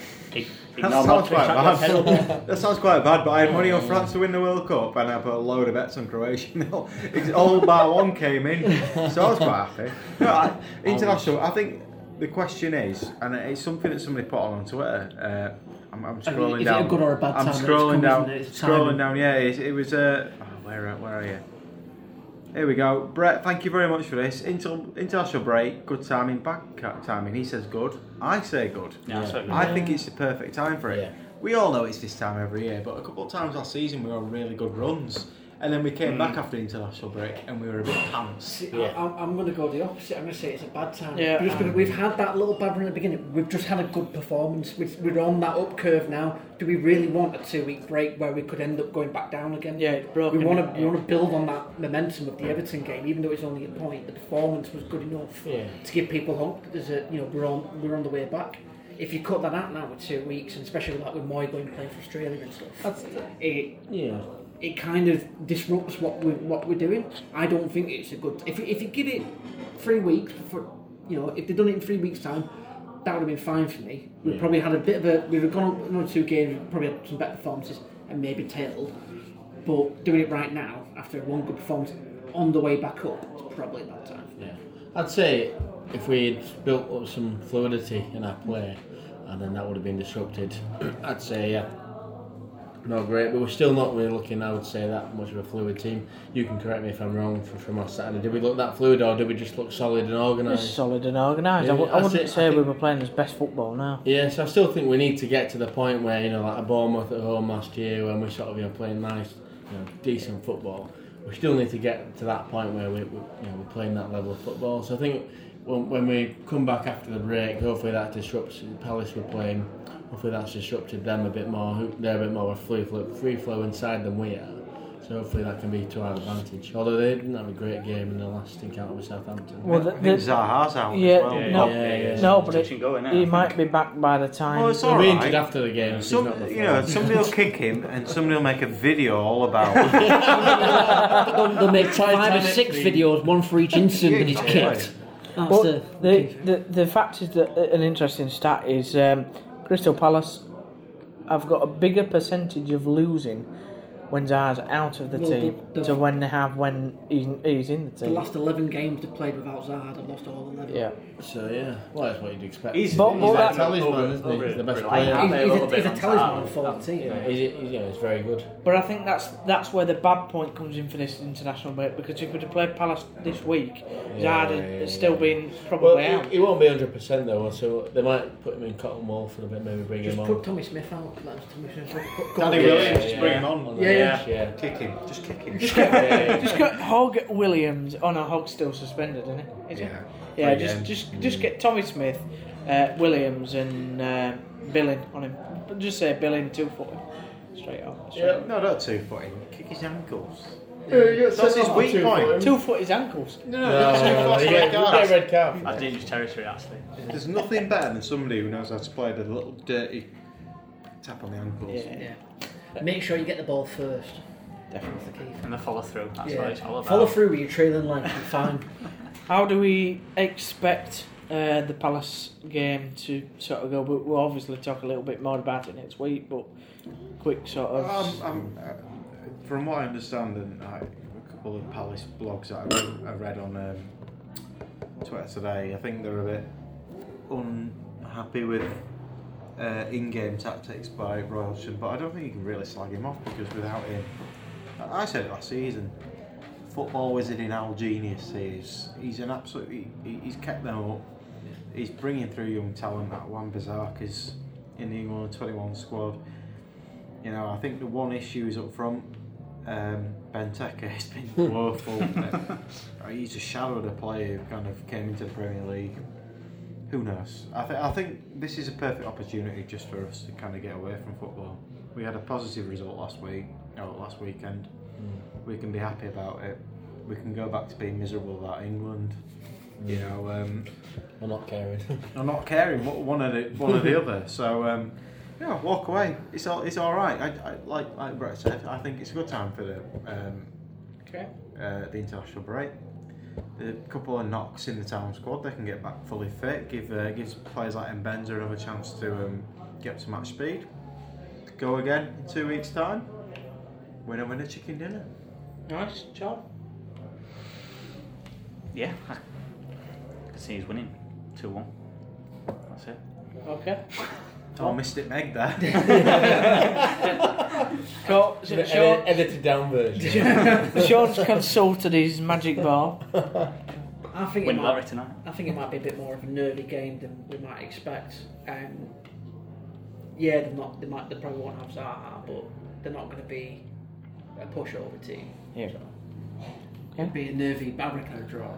That sounds quite bad. That sounds quite bad, but I had money on France to win the World Cup, and I put a load of bets on Croatia. It's all bar one came in, so I was quite happy. No, I, international. I think the question is, and it's something that somebody put on on Twitter. Uh, I'm, I'm scrolling Is it down. a good or a bad I'm time that it's scrolling come, down. isn't it? It's Scrolling timing. down. Yeah, it, it was. Uh, oh, where, where are you? Here we go. Brett, thank you very much for this. Inter- international break, good timing, back timing. He says good. I say good. Yeah, that's what we- I think it's the perfect time for it. Yeah. We all know it's this time every year, but a couple of times last season we were on really good runs. And then we came back after the international break and we were a bit pants. See, Yeah. I, I'm, I'm going to go the opposite. I'm going to say it's a bad time. Yeah. Just because we've had that little bad run at the beginning. We've just had a good performance. We're, we're on that up curve now. Do we really want a two-week break where we could end up going back down again? Yeah, it's broken. We want to we want to build on that momentum of the Everton game, even though it's only a point. The performance was good enough Yeah. to give people hope. There's a you know we're on we're on the way back. If you cut that out now with two weeks, and especially like with Moy going to play for Australia and stuff, it Yeah. it kind of disrupts what we what we're doing. I don't think it's a good. If if you give it three weeks for, you know, if they'd done it in three weeks' time, that would have been fine for me. We'd Yeah. probably had a bit of a. We'd have gone on another two games. We'd probably had some better performances and maybe tailed. But doing it right now after one good performance on the way back up, it's probably that time. Yeah. I'd say if we'd built up some fluidity in our play, and then that would have been disrupted, I'd say yeah. Not great, but we're still not really looking, I would say, that much of a fluid team. You can correct me if I'm wrong from, from last Saturday. Did we look that fluid, or did we just look solid and It's organised? solid and organised. Yeah, I, w- I that's wouldn't it. say I we think- were playing his best football now. Yeah, so I still think we need to get to the point where, you know, like a Bournemouth at home last year, when we sort of, you know, playing nice, you know, decent football. We still need to get to that point where we, we you know, we're playing that level of football. So I think when, when we come back after the break, hopefully that disrupts Palace were playing. Hopefully that's disrupted them a bit more. who- They're a bit more of a free flow, free flow inside than we are. So hopefully that can be to our advantage. Although they didn't have a great game in the last encounter with Southampton. Well, the, I think the, Zaha's out yeah, as well. Yeah, no, yeah, yeah. no, but Touch it, and go, innit, I he think. might be back by the time. Well, it's He'll all be right. injured after the game. if he's Some, not the you know, form. somebody will kick him and somebody will make a video all about They'll, they'll make five or Titanic six theme. videos, one for each instant Yeah, that he's exactly. kicked. That's But the, the, the the fact is that an interesting stat is um, Crystal Palace have got a bigger percentage of losing when Zaha's out of the Well, team the- the- to when they have when he's, he's in the the team. last eleven games they played without Zaha, they've lost all eleven. Yeah, So yeah, well that's what you'd expect. He's, But- he's but like that- talisman, over- isn't he? over- He's the best relying player. on He's, it a he's, little a, bit he's a on talisman Zaha. for the team. You know, he's, he's, you know, he's very good. but I think that's that's where the bad point comes in for this international break, because if we'd have played Palace this week, Yeah, Zaha yeah, had yeah, still yeah. been Well, probably out. he, he won't be one hundred percent though, so they might put him in cotton wool for a bit, maybe bring Just him put on. Tommy Smith out. Let us Tommy Smith out. Put- Danny put- Williams, just bring him on. the Yeah, yeah. bench, yeah. Kick him. Just kick him. Just get, Yeah. just get Hogg Williams. Oh no, Hogg's still suspended, isn't he? Is he? Yeah. Yeah, Play just again. just just get Tommy Smith, uh, Williams, and uh, Billing on him. But just say Billing two foot him straight up. Straight Yeah. up. No, not two footing. Kick his ankles. That's That's his weak point. Two foot his ankles. No, No, no, no, no, no, you get, you get a red card. for That's that. dangerous territory, actually. There's nothing better than somebody who knows how to play the little dirty tap on the ankles. Yeah, Yeah. Make sure you get the ball first. definitely. That's the key. And the follow through, that's Yeah. what it's all about. Follow through with your trailing leg. You're fine. How do we expect uh, the Palace game to sort of go? But we'll obviously talk a little bit more about it next week. But quick sort of. Um, um, uh, from what I understand, and I, a couple of Palace blogs that I read, I read on um, Twitter today, I think they're a bit unhappy with uh, in-game tactics by Roy Hodgson, but I don't think you can really slag him off because without him, I I said it last season, football wizard in Al Genius is. He's an absolute. He, he's kept them up. He's bringing through young talent. That Wan-Bissaka in the England twenty-one squad. You know, I think the one issue is up front. Um, Benteke has been woeful. He's a shadow of the player who kind of came into the Premier League. Who knows? I think I think this is a perfect opportunity just for us to kind of get away from football. We had a positive result last week, or last weekend. Mm. We can be happy about it. We can go back to being miserable about England. Mm. You know, um, or not caring. or not caring. One or the one or the other. So. Um, Yeah, walk away. It's all it's all right. I, I like like Brett said. I think it's a good time for the um, okay. uh, the international break. The couple of knocks in the town squad, they can get back fully fit. Give uh, gives players like Mbenza another chance to um, get up to match speed. Go again in two weeks' time. Winner, winner, chicken dinner. Nice, John. Yeah, I can see he's winning two one. That's it. Okay. Oh, missed it, Meg there. Cool. The Sean, edit, edited down version. Sean's consulted his magic bar. I think it Win might, Larry tonight. I think it might be a bit more of a nervy game than we might expect. Um, yeah, they're not. They might. They probably won't have Zaha, but they're not going to be a pushover team. Yeah. So it'd be a nervy. I reckon a draw.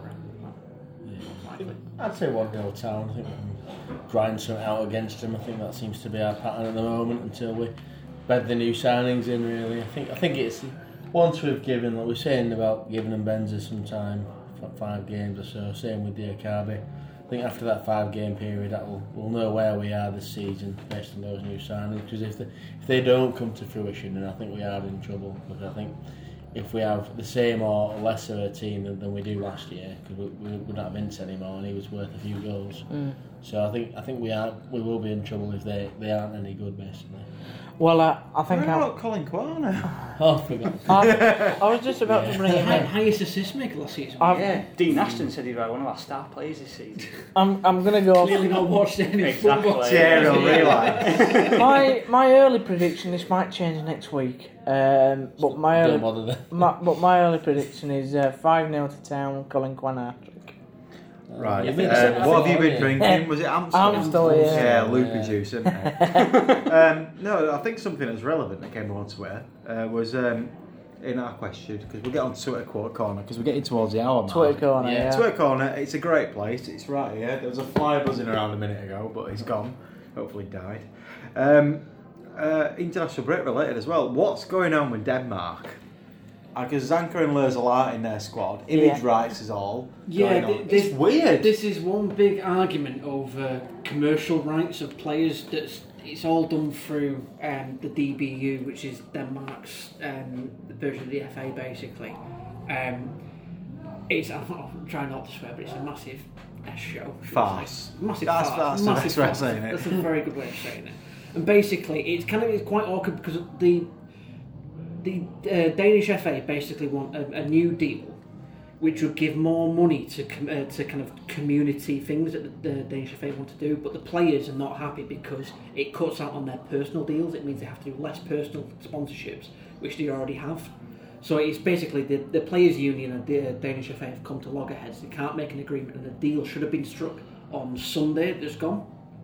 Yeah. I'd say one nil Town. I think we can grind something out against them. I think that seems to be our pattern at the moment until we bed the new signings in. Really, I think I think it's once we've given, like we're saying about giving them Benza some time, five games or so. Same with Diakabi. I think after that five game period, that will we'll know where we are this season based on those new signings. Because if they, if they don't come to fruition, then I think we are in trouble. Because I think if we have the same or less of a team than, than we do last year, because we, we, we don't have Vince anymore and he was worth a few goals. Mm. So I think I think we are we will be in trouble if they, they aren't any good basically. Well, uh, I think What I about Colin Kwana? Oh, I forgot. I, I was just about Yeah. to bring him in. Highest assist maker last season. I've- yeah. Dean Ashton said he'd be one of our star players this season. I'm I'm gonna go. Clearly not watched any Exactly. football. Zero, realise. my my early prediction. This might change next week. Um, but my Don't early bother them. my, but my early prediction is uh, five nil to Town. Colin Kwana hat-trick. Right. You've been Uh, saying what have you been that, drinking? Was it Amstel? Amstel, yeah. Yeah, loopy Yeah. juice, isn't it? um, no, I think something that's relevant that came on Twitter uh, was um, in our question, because we'll get on Twitter Quarter Corner, because we're getting towards the hour mark. Twitter corner. Yeah. Yeah. Twitter Corner, it's a great place. It's right here. There was a fly buzzing around a minute ago, but he's gone. Hopefully died. Um, uh, international break related as well. What's going on with Denmark? Because Zanka and Lurs are out in their squad. Image Yeah. rights is all. Yeah, going on. th- this, it's weird. This is one big argument over commercial rights of players. That's it's all done through um, the D B U, which is Denmark's um, version of the F A, basically. Um, it's I'm, not, I'm trying not to swear, but it's a massive S show. Farce. Massive That's- farce. that's the massive best way of farce. saying it. That's a very good way of saying it. And basically, it's kind of it's quite awkward because the the uh, Danish F A basically want a, a new deal, which would give more money to com- uh, to kind of community things that the, the Danish F A want to do, but the players are not happy because it cuts out on their personal deals. It means they have to do less personal sponsorships, which they already have. So it's basically the, the players' union and the Danish F A have come to loggerheads. They can't make an agreement, and the deal should have been struck on Sunday that's gone,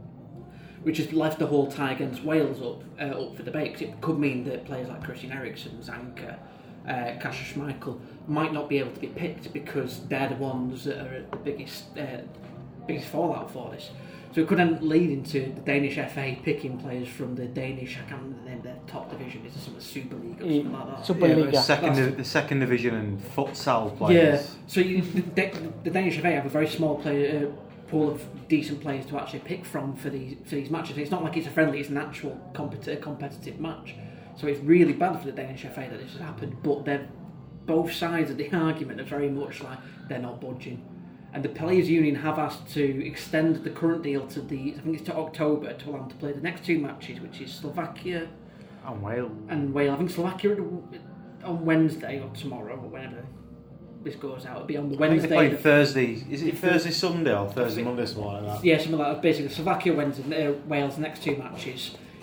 which has left the whole tie against Wales up uh, up for debate, because it could mean that players like Christian Eriksen, Zanka, uh, Kasper Schmeichel might not be able to be picked because they're the ones that are at the biggest uh, biggest fallout for this. So it could then lead into the Danish F A picking players from the Danish, I can't remember the name of their top division, is it some Super League or something like that? Super Yeah, League. the second, That's- the second division and futsal Yeah, players. so you, the, the Danish F A have a very small player uh, pool of decent players to actually pick from for these for these matches. It's not like it's a friendly; it's an actual competi- competitive match. So it's really bad for the Danish F A that this has happened. But they're both sides of the argument are very much like they're not budging. And the players' union have asked to extend the current deal to the I think it's to October to allow them to play the next two matches, which is Slovakia And Wales. and Wales. I think Slovakia on Wednesday or tomorrow or whenever this goes out. It'll be on the I think Wednesday. they play the- Thursday. Is it It's Thursday, Sunday, or Thursday, think- Monday, something like that? Yeah, something like that. Basically, Slovakia, Wednesday, uh, Wales, next two matches.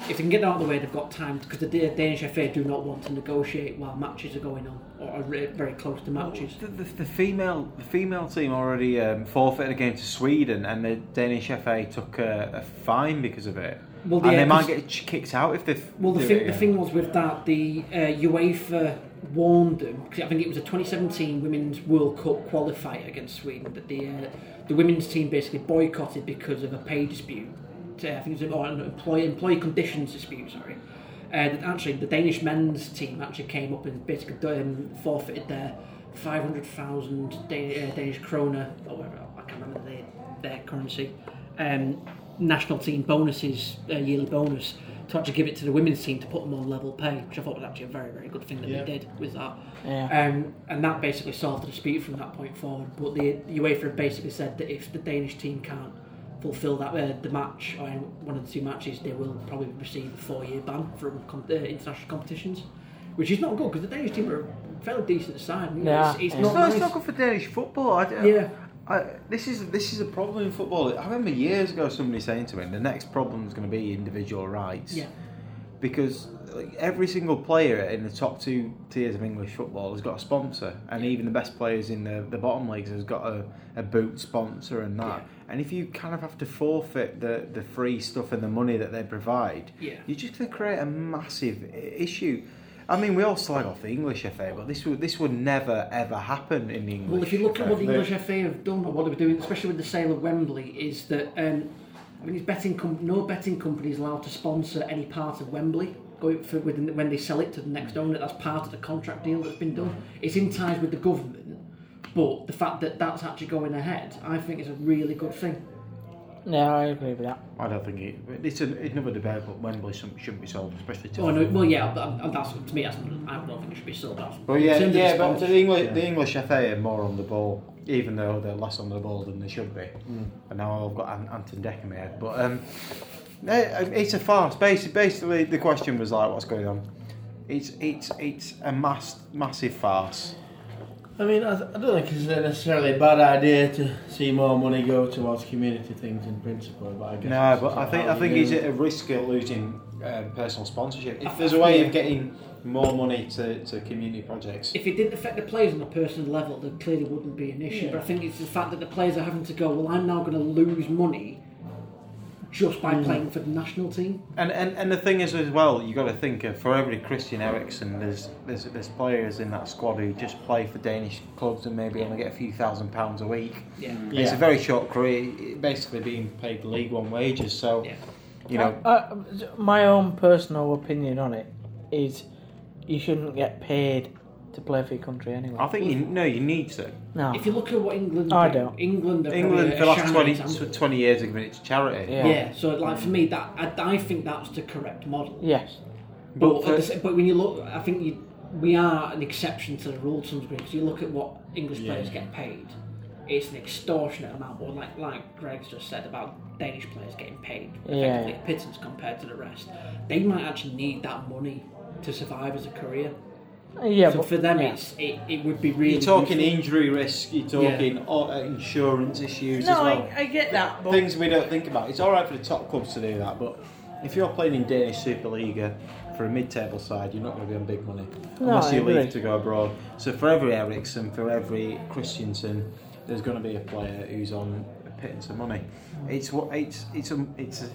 if they can get it out of the way, they've got time, because the Danish F A do not want to negotiate while matches are going on, or are very close to matches. The, the, the female the female team already um, forfeited a game to Sweden, and the Danish F A took a, a fine because of it. Well, and yeah, they might 'cause- get ch- kicked out if they. Well, the do thing, it, the yeah. thing was with that, the uh, UEFA warned them, because I think it was a twenty seventeen Women's World Cup qualifier against Sweden, that the uh, the women's team basically boycotted because of a pay dispute. Uh, I think it was or an employee employee conditions dispute. Sorry, uh, that actually the Danish men's team actually came up and basically um, forfeited their five hundred thousand Dan- uh, Danish kroner, or whatever, I can't remember their, their currency. Um, national team bonuses, uh, yearly bonus, to actually give it to the women's team to put them on level pay, which I thought was actually a very, very good thing that Yeah. they did with that. Yeah. Um, and that basically solved the dispute from that point forward. But the, the UEFA basically said that if the Danish team can't fulfil that uh, the match or one of the two matches, they will probably receive a four-year ban from com- uh, international competitions, which is not good because the Danish team are a fairly decent side. You know, Yeah. it's, it's Yeah. not No, nice. it's not good for Danish football. I, don't- Yeah. I, this is this is a problem in football. I remember years ago somebody saying to me, the next problem is going to be individual rights. Yeah. Because like, every single player in the top two tiers of English football has got a sponsor, and even the best players in the, the bottom leagues has got a, a boot sponsor and that. Yeah. And if you kind of have to forfeit the, the free stuff and the money that they provide, Yeah. you're just going to create a massive i- issue. I mean, we all slag off the English F A, but this would this would never ever happen in the English. Well, if you look at F A. what the English F A have done, or what they were doing, especially with the sale of Wembley, is that um, I mean, it's betting com- no betting company is allowed to sponsor any part of Wembley going for within, when they sell it to the next owner. That's part of the contract deal that's been done. It's in ties with the government, but the fact that that's actually going ahead, I think, is a really good thing. Yeah, I agree with that. I don't think it. It's, a, it's another debate, but Wembley shouldn't, shouldn't be sold, especially to. Oh no, well, yeah, but, um, that's to me. That's, I don't think it should be sold out. But yeah, In terms of yeah, the but sponsors- the English, yeah. the English F A are more on the ball, even though they're less on the ball than they should be. Mm. And now I've got An- Anton Deck in my head. But um, eh, it's a farce. Basically, basically, the question was like, what's going on? It's it's it's a mass, massive farce. I mean, I, I don't think it's necessarily a bad idea to see more money go towards community things in principle, but I guess No, it's but sort I of think how I think you he's do at it. a risk of losing um, personal sponsorship. If I- there's a way of getting more money to, to community projects. If it didn't affect the players on a personal level, there clearly wouldn't be an issue. Yeah. But I think it's the fact that the players are having to go, well, I'm now going to lose money just by Mm. playing for the national team. And, and and the thing is as well, you got to think of for every Christian Eriksen, there's there's there's players in that squad who just play for Danish clubs and maybe only get a few thousand pounds a week. Yeah. Yeah. It's a very short career, basically being paid League One wages. So, Yeah. you know, Uh, uh, my own personal opinion on it is you shouldn't get paid to play for your country anyway. I think you no, you need to. No. If you look at what England I do, don't. England, are England probably for a the last shining twenty, example. twenty years have given it to charity. Yeah. Yeah. So like for me, that I, I think that's the correct model. Yes. But, But at for- the sa- but when you look, I think you, we are an exception to the rule to some degree. Because you look at what English Yeah. players get paid, it's an extortionate amount. But like like Greg's just said about Danish players getting paid Yeah. effectively a pittance compared to the rest, they might actually need that money to survive as a career. Yeah, so but for them, yeah. it's it, it would be really. You're talking useful. injury risk. You're talking uh, insurance issues No, as well. I, I get that, but Things we don't think about. It's all right for the top clubs to do that, but if you're playing in Danish Superliga for a mid-table side, you're not going to be on big money No, unless I you leave agree. to go abroad. So for every Eriksen, for every Christensen, there's going to be a player who's on a pittance of money. It's what it's it's a it's a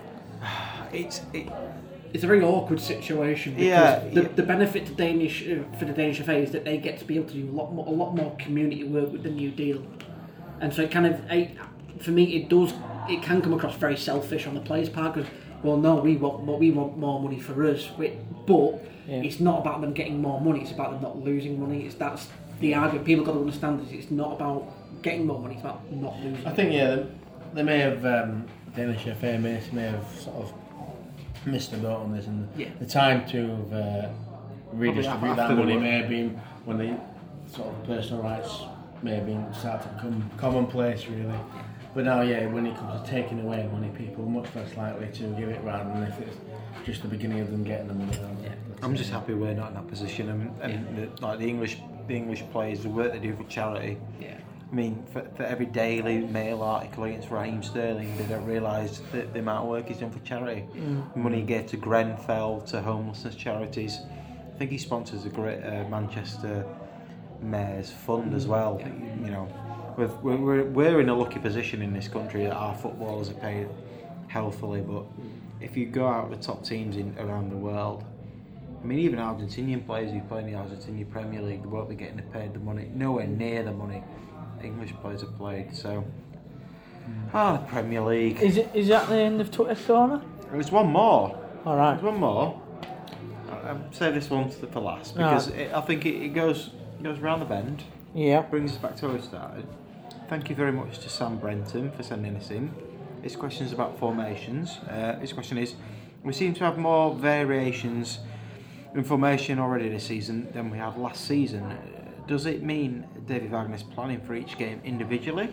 it's it, It's a very awkward situation because Yeah, the, yeah. the benefit to Danish uh, for the Danish F A is that they get to be able to do a lot more, a lot more community work with the new deal, and so it kind of, I, for me, it does, it can come across very selfish on the players' part because, well, no, we want more, we want more money for us, we, but Yeah. it's not about them getting more money; it's about them not losing money. It's that's the argument. People got to understand that it's not about getting more money; it's about not losing. I think yeah, they, they may have um, Danish F A may, may have sort of missed the boat on this, and Yeah. the time to uh, redistribute that after the money war. may have been when the sort of personal rights may have been start to become commonplace really. But now, yeah, when it comes to taking away money, people are much less likely to give it rather than if it's just the beginning of them getting the money. Yeah. I'm just happy we're not in that position, and, and Yeah. the, like the English the English players, the work they do for charity. Yeah. I mean, for, for every Daily Mail article against Raheem Sterling, they don't realise the, the amount of work he's done for charity. Mm. Money he gave to Grenfell, to homelessness charities. I think he sponsors a great uh, Manchester Mayor's Fund as well. Yeah. You know, we've, we're we're in a lucky position in this country that our footballers are paid healthily. But if you go out the top teams in around the world, I mean, even Argentinian players who play in the Argentinian Premier League, they won't be getting paid the money, nowhere near the money English players have played. So, ah, oh, the Premier League. Is it? Is that the end of Twitter Corner? There's one more. All right. There's one more. I'll save this one for last because right. it, I think it, it goes it goes round the bend. Yeah. Brings us back to where we started. Thank you very much to Sam Brenton for sending us in. His question is about formations. Uh, his question is: we seem to have more variations in formation already this season than we had last season. Does it mean David Wagner's planning for each game individually,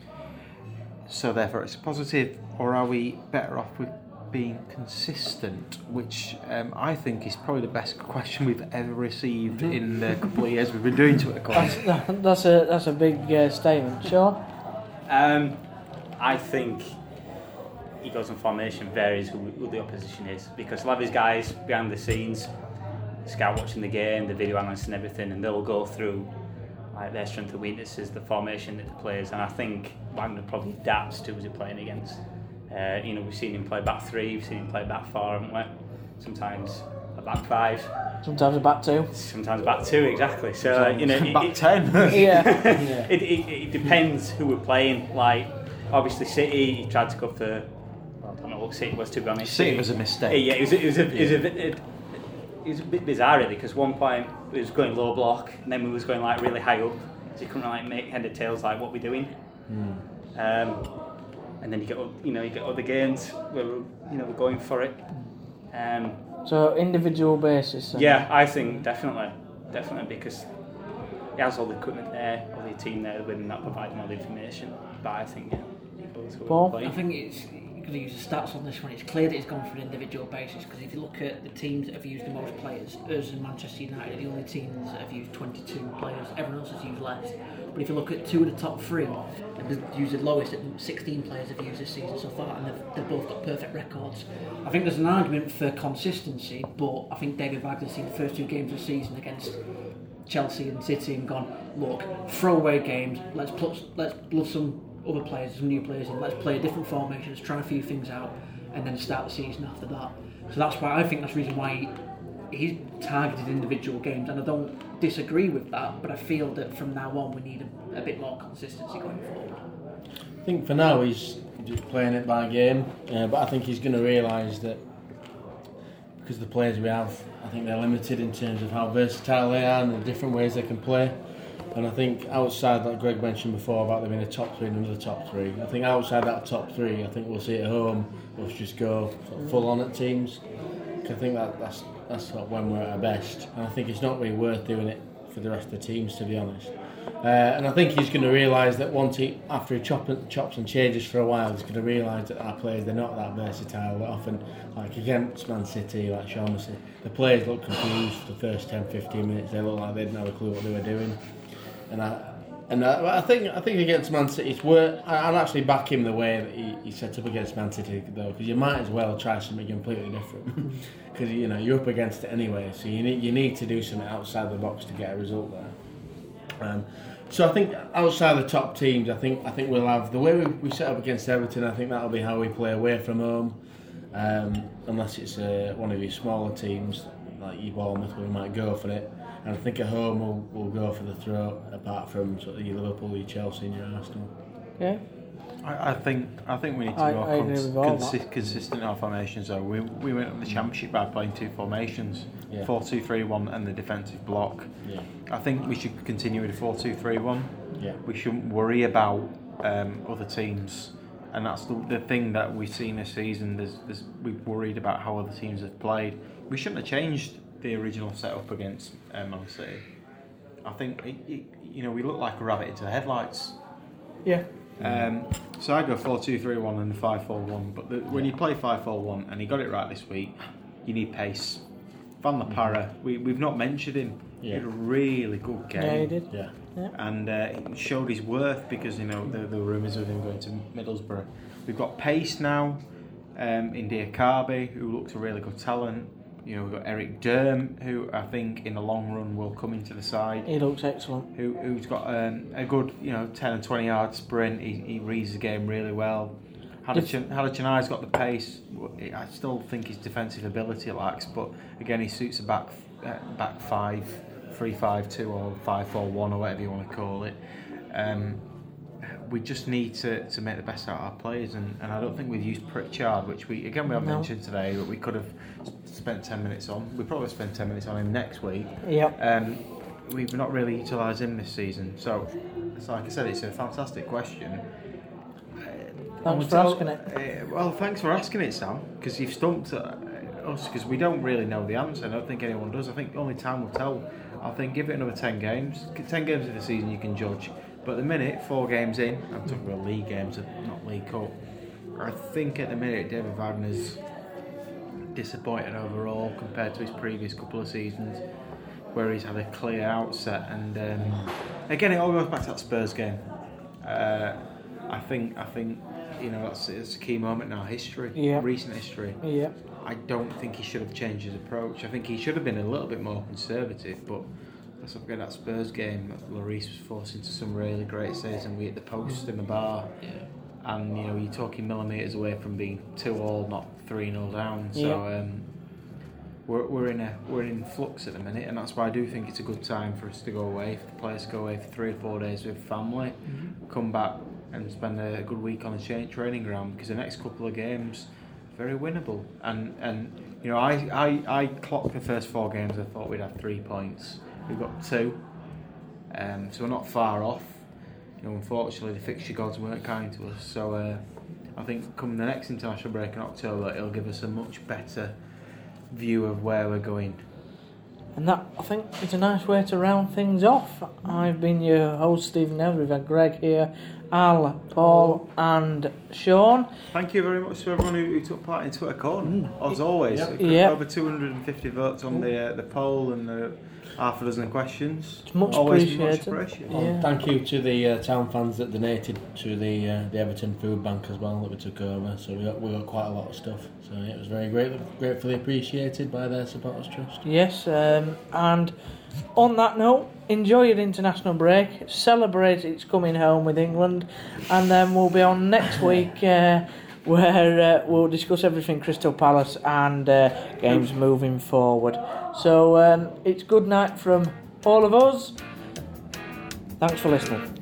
so therefore it's positive, or are we better off with being consistent? Which um, I think is probably the best question we've ever received in the couple of years we've been doing Twitter Corner. That's, that's a that's a big uh, statement, Sean. Um, I think he goes on formation varies who, who the opposition is, because a lot of these guys behind the scenes scout watching the game, the video analysts and everything, and they'll go through like their strengths and weaknesses, the formation that the players, and I think Wagner probably adapts to who's he playing against. Uh, you know, we've seen him play back three, we've seen him play back four, haven't we? Sometimes a back five. Sometimes a back two. Sometimes a back two, exactly. So, uh, you know, back it, ten. yeah. yeah. It, it, it depends who we're playing. Like, obviously City, he tried to go for, well, I don't know what City was, to be honest. City was a mistake. Yeah, it was, it was, a, it was, a, bit, it, it was a bit bizarre, really, because one point we was going low block, and then we was going like really high up, so you couldn't like make head or tails like what we're doing. Mm. Um, and then you get, you know, you get other games where we're, you know, we're going for it. Um, so individual basis. Then. Yeah, I think definitely, definitely, because he has all the equipment there, all the team there, with him not providing all the information. But I think, yeah, he goes who Paul? we're I think it's. To use the stats on this one, it's clear that it's gone for an individual basis, because if you look at the teams that have used the most players, us and Manchester United are the only teams that have used twenty-two players, everyone else has used less. But if you look at two of the top three, they've used the lowest, at sixteen players have used this season so far, and they've, they've both got perfect records. I think there's an argument for consistency, but I think David Wagner's seen the first two games of the season against Chelsea and City and gone, look, throwaway games, let's put let's put some other players, some new players in, let's play a different formation, let's try a few things out, and then start the season after that. So that's why I think that's the reason why he, he's targeted individual games, and I don't disagree with that, but I feel that from now on we need a, a bit more consistency going forward. I think for now he's just playing it by game, uh, but I think he's going to realise that because the players we have, I think they're limited in terms of how versatile they are and the different ways they can play. And I think outside, like Greg mentioned before about them being a top three and another top three, I think outside that top three, I think we'll see at home, we'll just go sort of full on at teams. Because I think that, that's that's sort of when we're at our best. And I think it's not really worth doing it for the rest of the teams, to be honest. Uh, and I think he's going to realise that once he, after he chop, chops and changes for a while, he's going to realise that our players, they're not that versatile. That often, like against Man City, like Sean was saying, the players look confused for the first ten fifteen minutes. They look like they didn't have a clue what they were doing. And I, and I, I think I think against Man City, it's worth. I'll actually back him the way that he, he set up against Man City, though, because you might as well try something completely different. Because you know you're up against it anyway, so you need you need to do something outside the box to get a result there. Um, so I think outside the top teams, I think I think we'll have the way we, we set up against Everton. I think that'll be how we play away from home, um, unless it's uh, one of your smaller teams like your Bournemouth, we might go for it. And I think at home we'll, we'll go for the throat, apart from sort of your Liverpool, your Chelsea and your Arsenal. Yeah. I, I think I think we need to I, be more I cons- consi- consistent in our formations. Though we we went up the Championship by playing two formations, yeah. four two three one and the defensive block. Yeah. I think we should continue with the four two three one. Yeah. We shouldn't worry about um, other teams, and that's the, the thing that we've seen this season. There's, there's, we've worried about how other teams have played. We shouldn't have changed the original setup against uh, Man City. I think it, it, you know we look like a rabbit into the headlights. Yeah. Um, so I go four two three one and five four one. But the, when you play five four one, and he got it right this week, you need pace. Van La Parra, we, we've not mentioned him. He Yeah. had a really good game. Yeah, he did. Yeah. And uh, he showed his worth because, you know, the, the rumours of him going to Middlesbrough. We've got pace now um, in Diakabi, who looks a really good talent. You know, we've got Eric Derm, who I think in the long run will come into the side. He looks excellent. Who, who's got um, a good, you know, ten and twenty yard sprint. He, he reads the game really well. Halichanai's got the pace. I still think his defensive ability lacks, but again, he suits a back uh, back five, three five two or five four one or whatever you want to call it. Um, we just need to, to make the best out of our players, and, and I don't think we've used Pritchard, which we again we haven't No. mentioned today, but we could have spent ten minutes on. We probably spend ten minutes on him next week. Yep. Um, we've not really utilised him this season, so, so like I said, it's a fantastic question. Thanks for Tell- asking it. Uh, well, thanks for asking it, Sam, because you've stumped uh, us, because we don't really know the answer. I don't think anyone does. I think only time will tell. I think give it another ten games. ten games of the season you can judge. But at the minute, four games in, I'm talking about league games, not League Cup. I think at the minute, David Wagner's disappointed overall compared to his previous couple of seasons, where he's had a clear outset. And um, again, it all goes back to that Spurs game. Uh, I think, I think, you know, that's, that's a key moment in our history, Yeah. recent history. Yeah. I don't think he should have changed his approach. I think he should have been a little bit more conservative, but let's not forget that Spurs game that Lloris was forced into some really great saves, and we hit the post in the bar. Yeah. And you know, you're talking millimetres away from being two all, not three nil down. So Yeah. um, we're we're in a we're in flux at the minute, and that's why I do think it's a good time for us to go away, for the players to go away for three or four days with family, Mm-hmm. come back and spend a good week on a cha- training ground, because the next couple of games very winnable. And and you know, I, I, I clocked the first four games. I thought we'd have three points. We've got two, um, so we're not far off. You know, unfortunately, the fixture gods weren't kind to us. So uh, I think come the next international break in October, it'll give us a much better view of where we're going. And that, I think, is a nice way to round things off. I've been your host, Stephen Neville. We've had Greg here, Al, Paul, and Sean. Thank you very much to everyone who, who took part in Twitter Corner. As always, Yep. Yep. over two hundred fifty votes on the uh, the poll and the half a dozen questions. It's much Always appreciated. much appreciated. Yeah. And thank you to the uh, town fans that donated to the uh, the Everton Food Bank as well that we took over. So we got we got quite a lot of stuff. So yeah, it was very great, gratefully appreciated by their supporters trust. Yes, um, and on that note, enjoy your international break, celebrate its coming home with England, and then we'll be on next week uh, where uh, we'll discuss everything Crystal Palace and uh, games moving forward. So um, it's good night from all of us. Thanks for listening.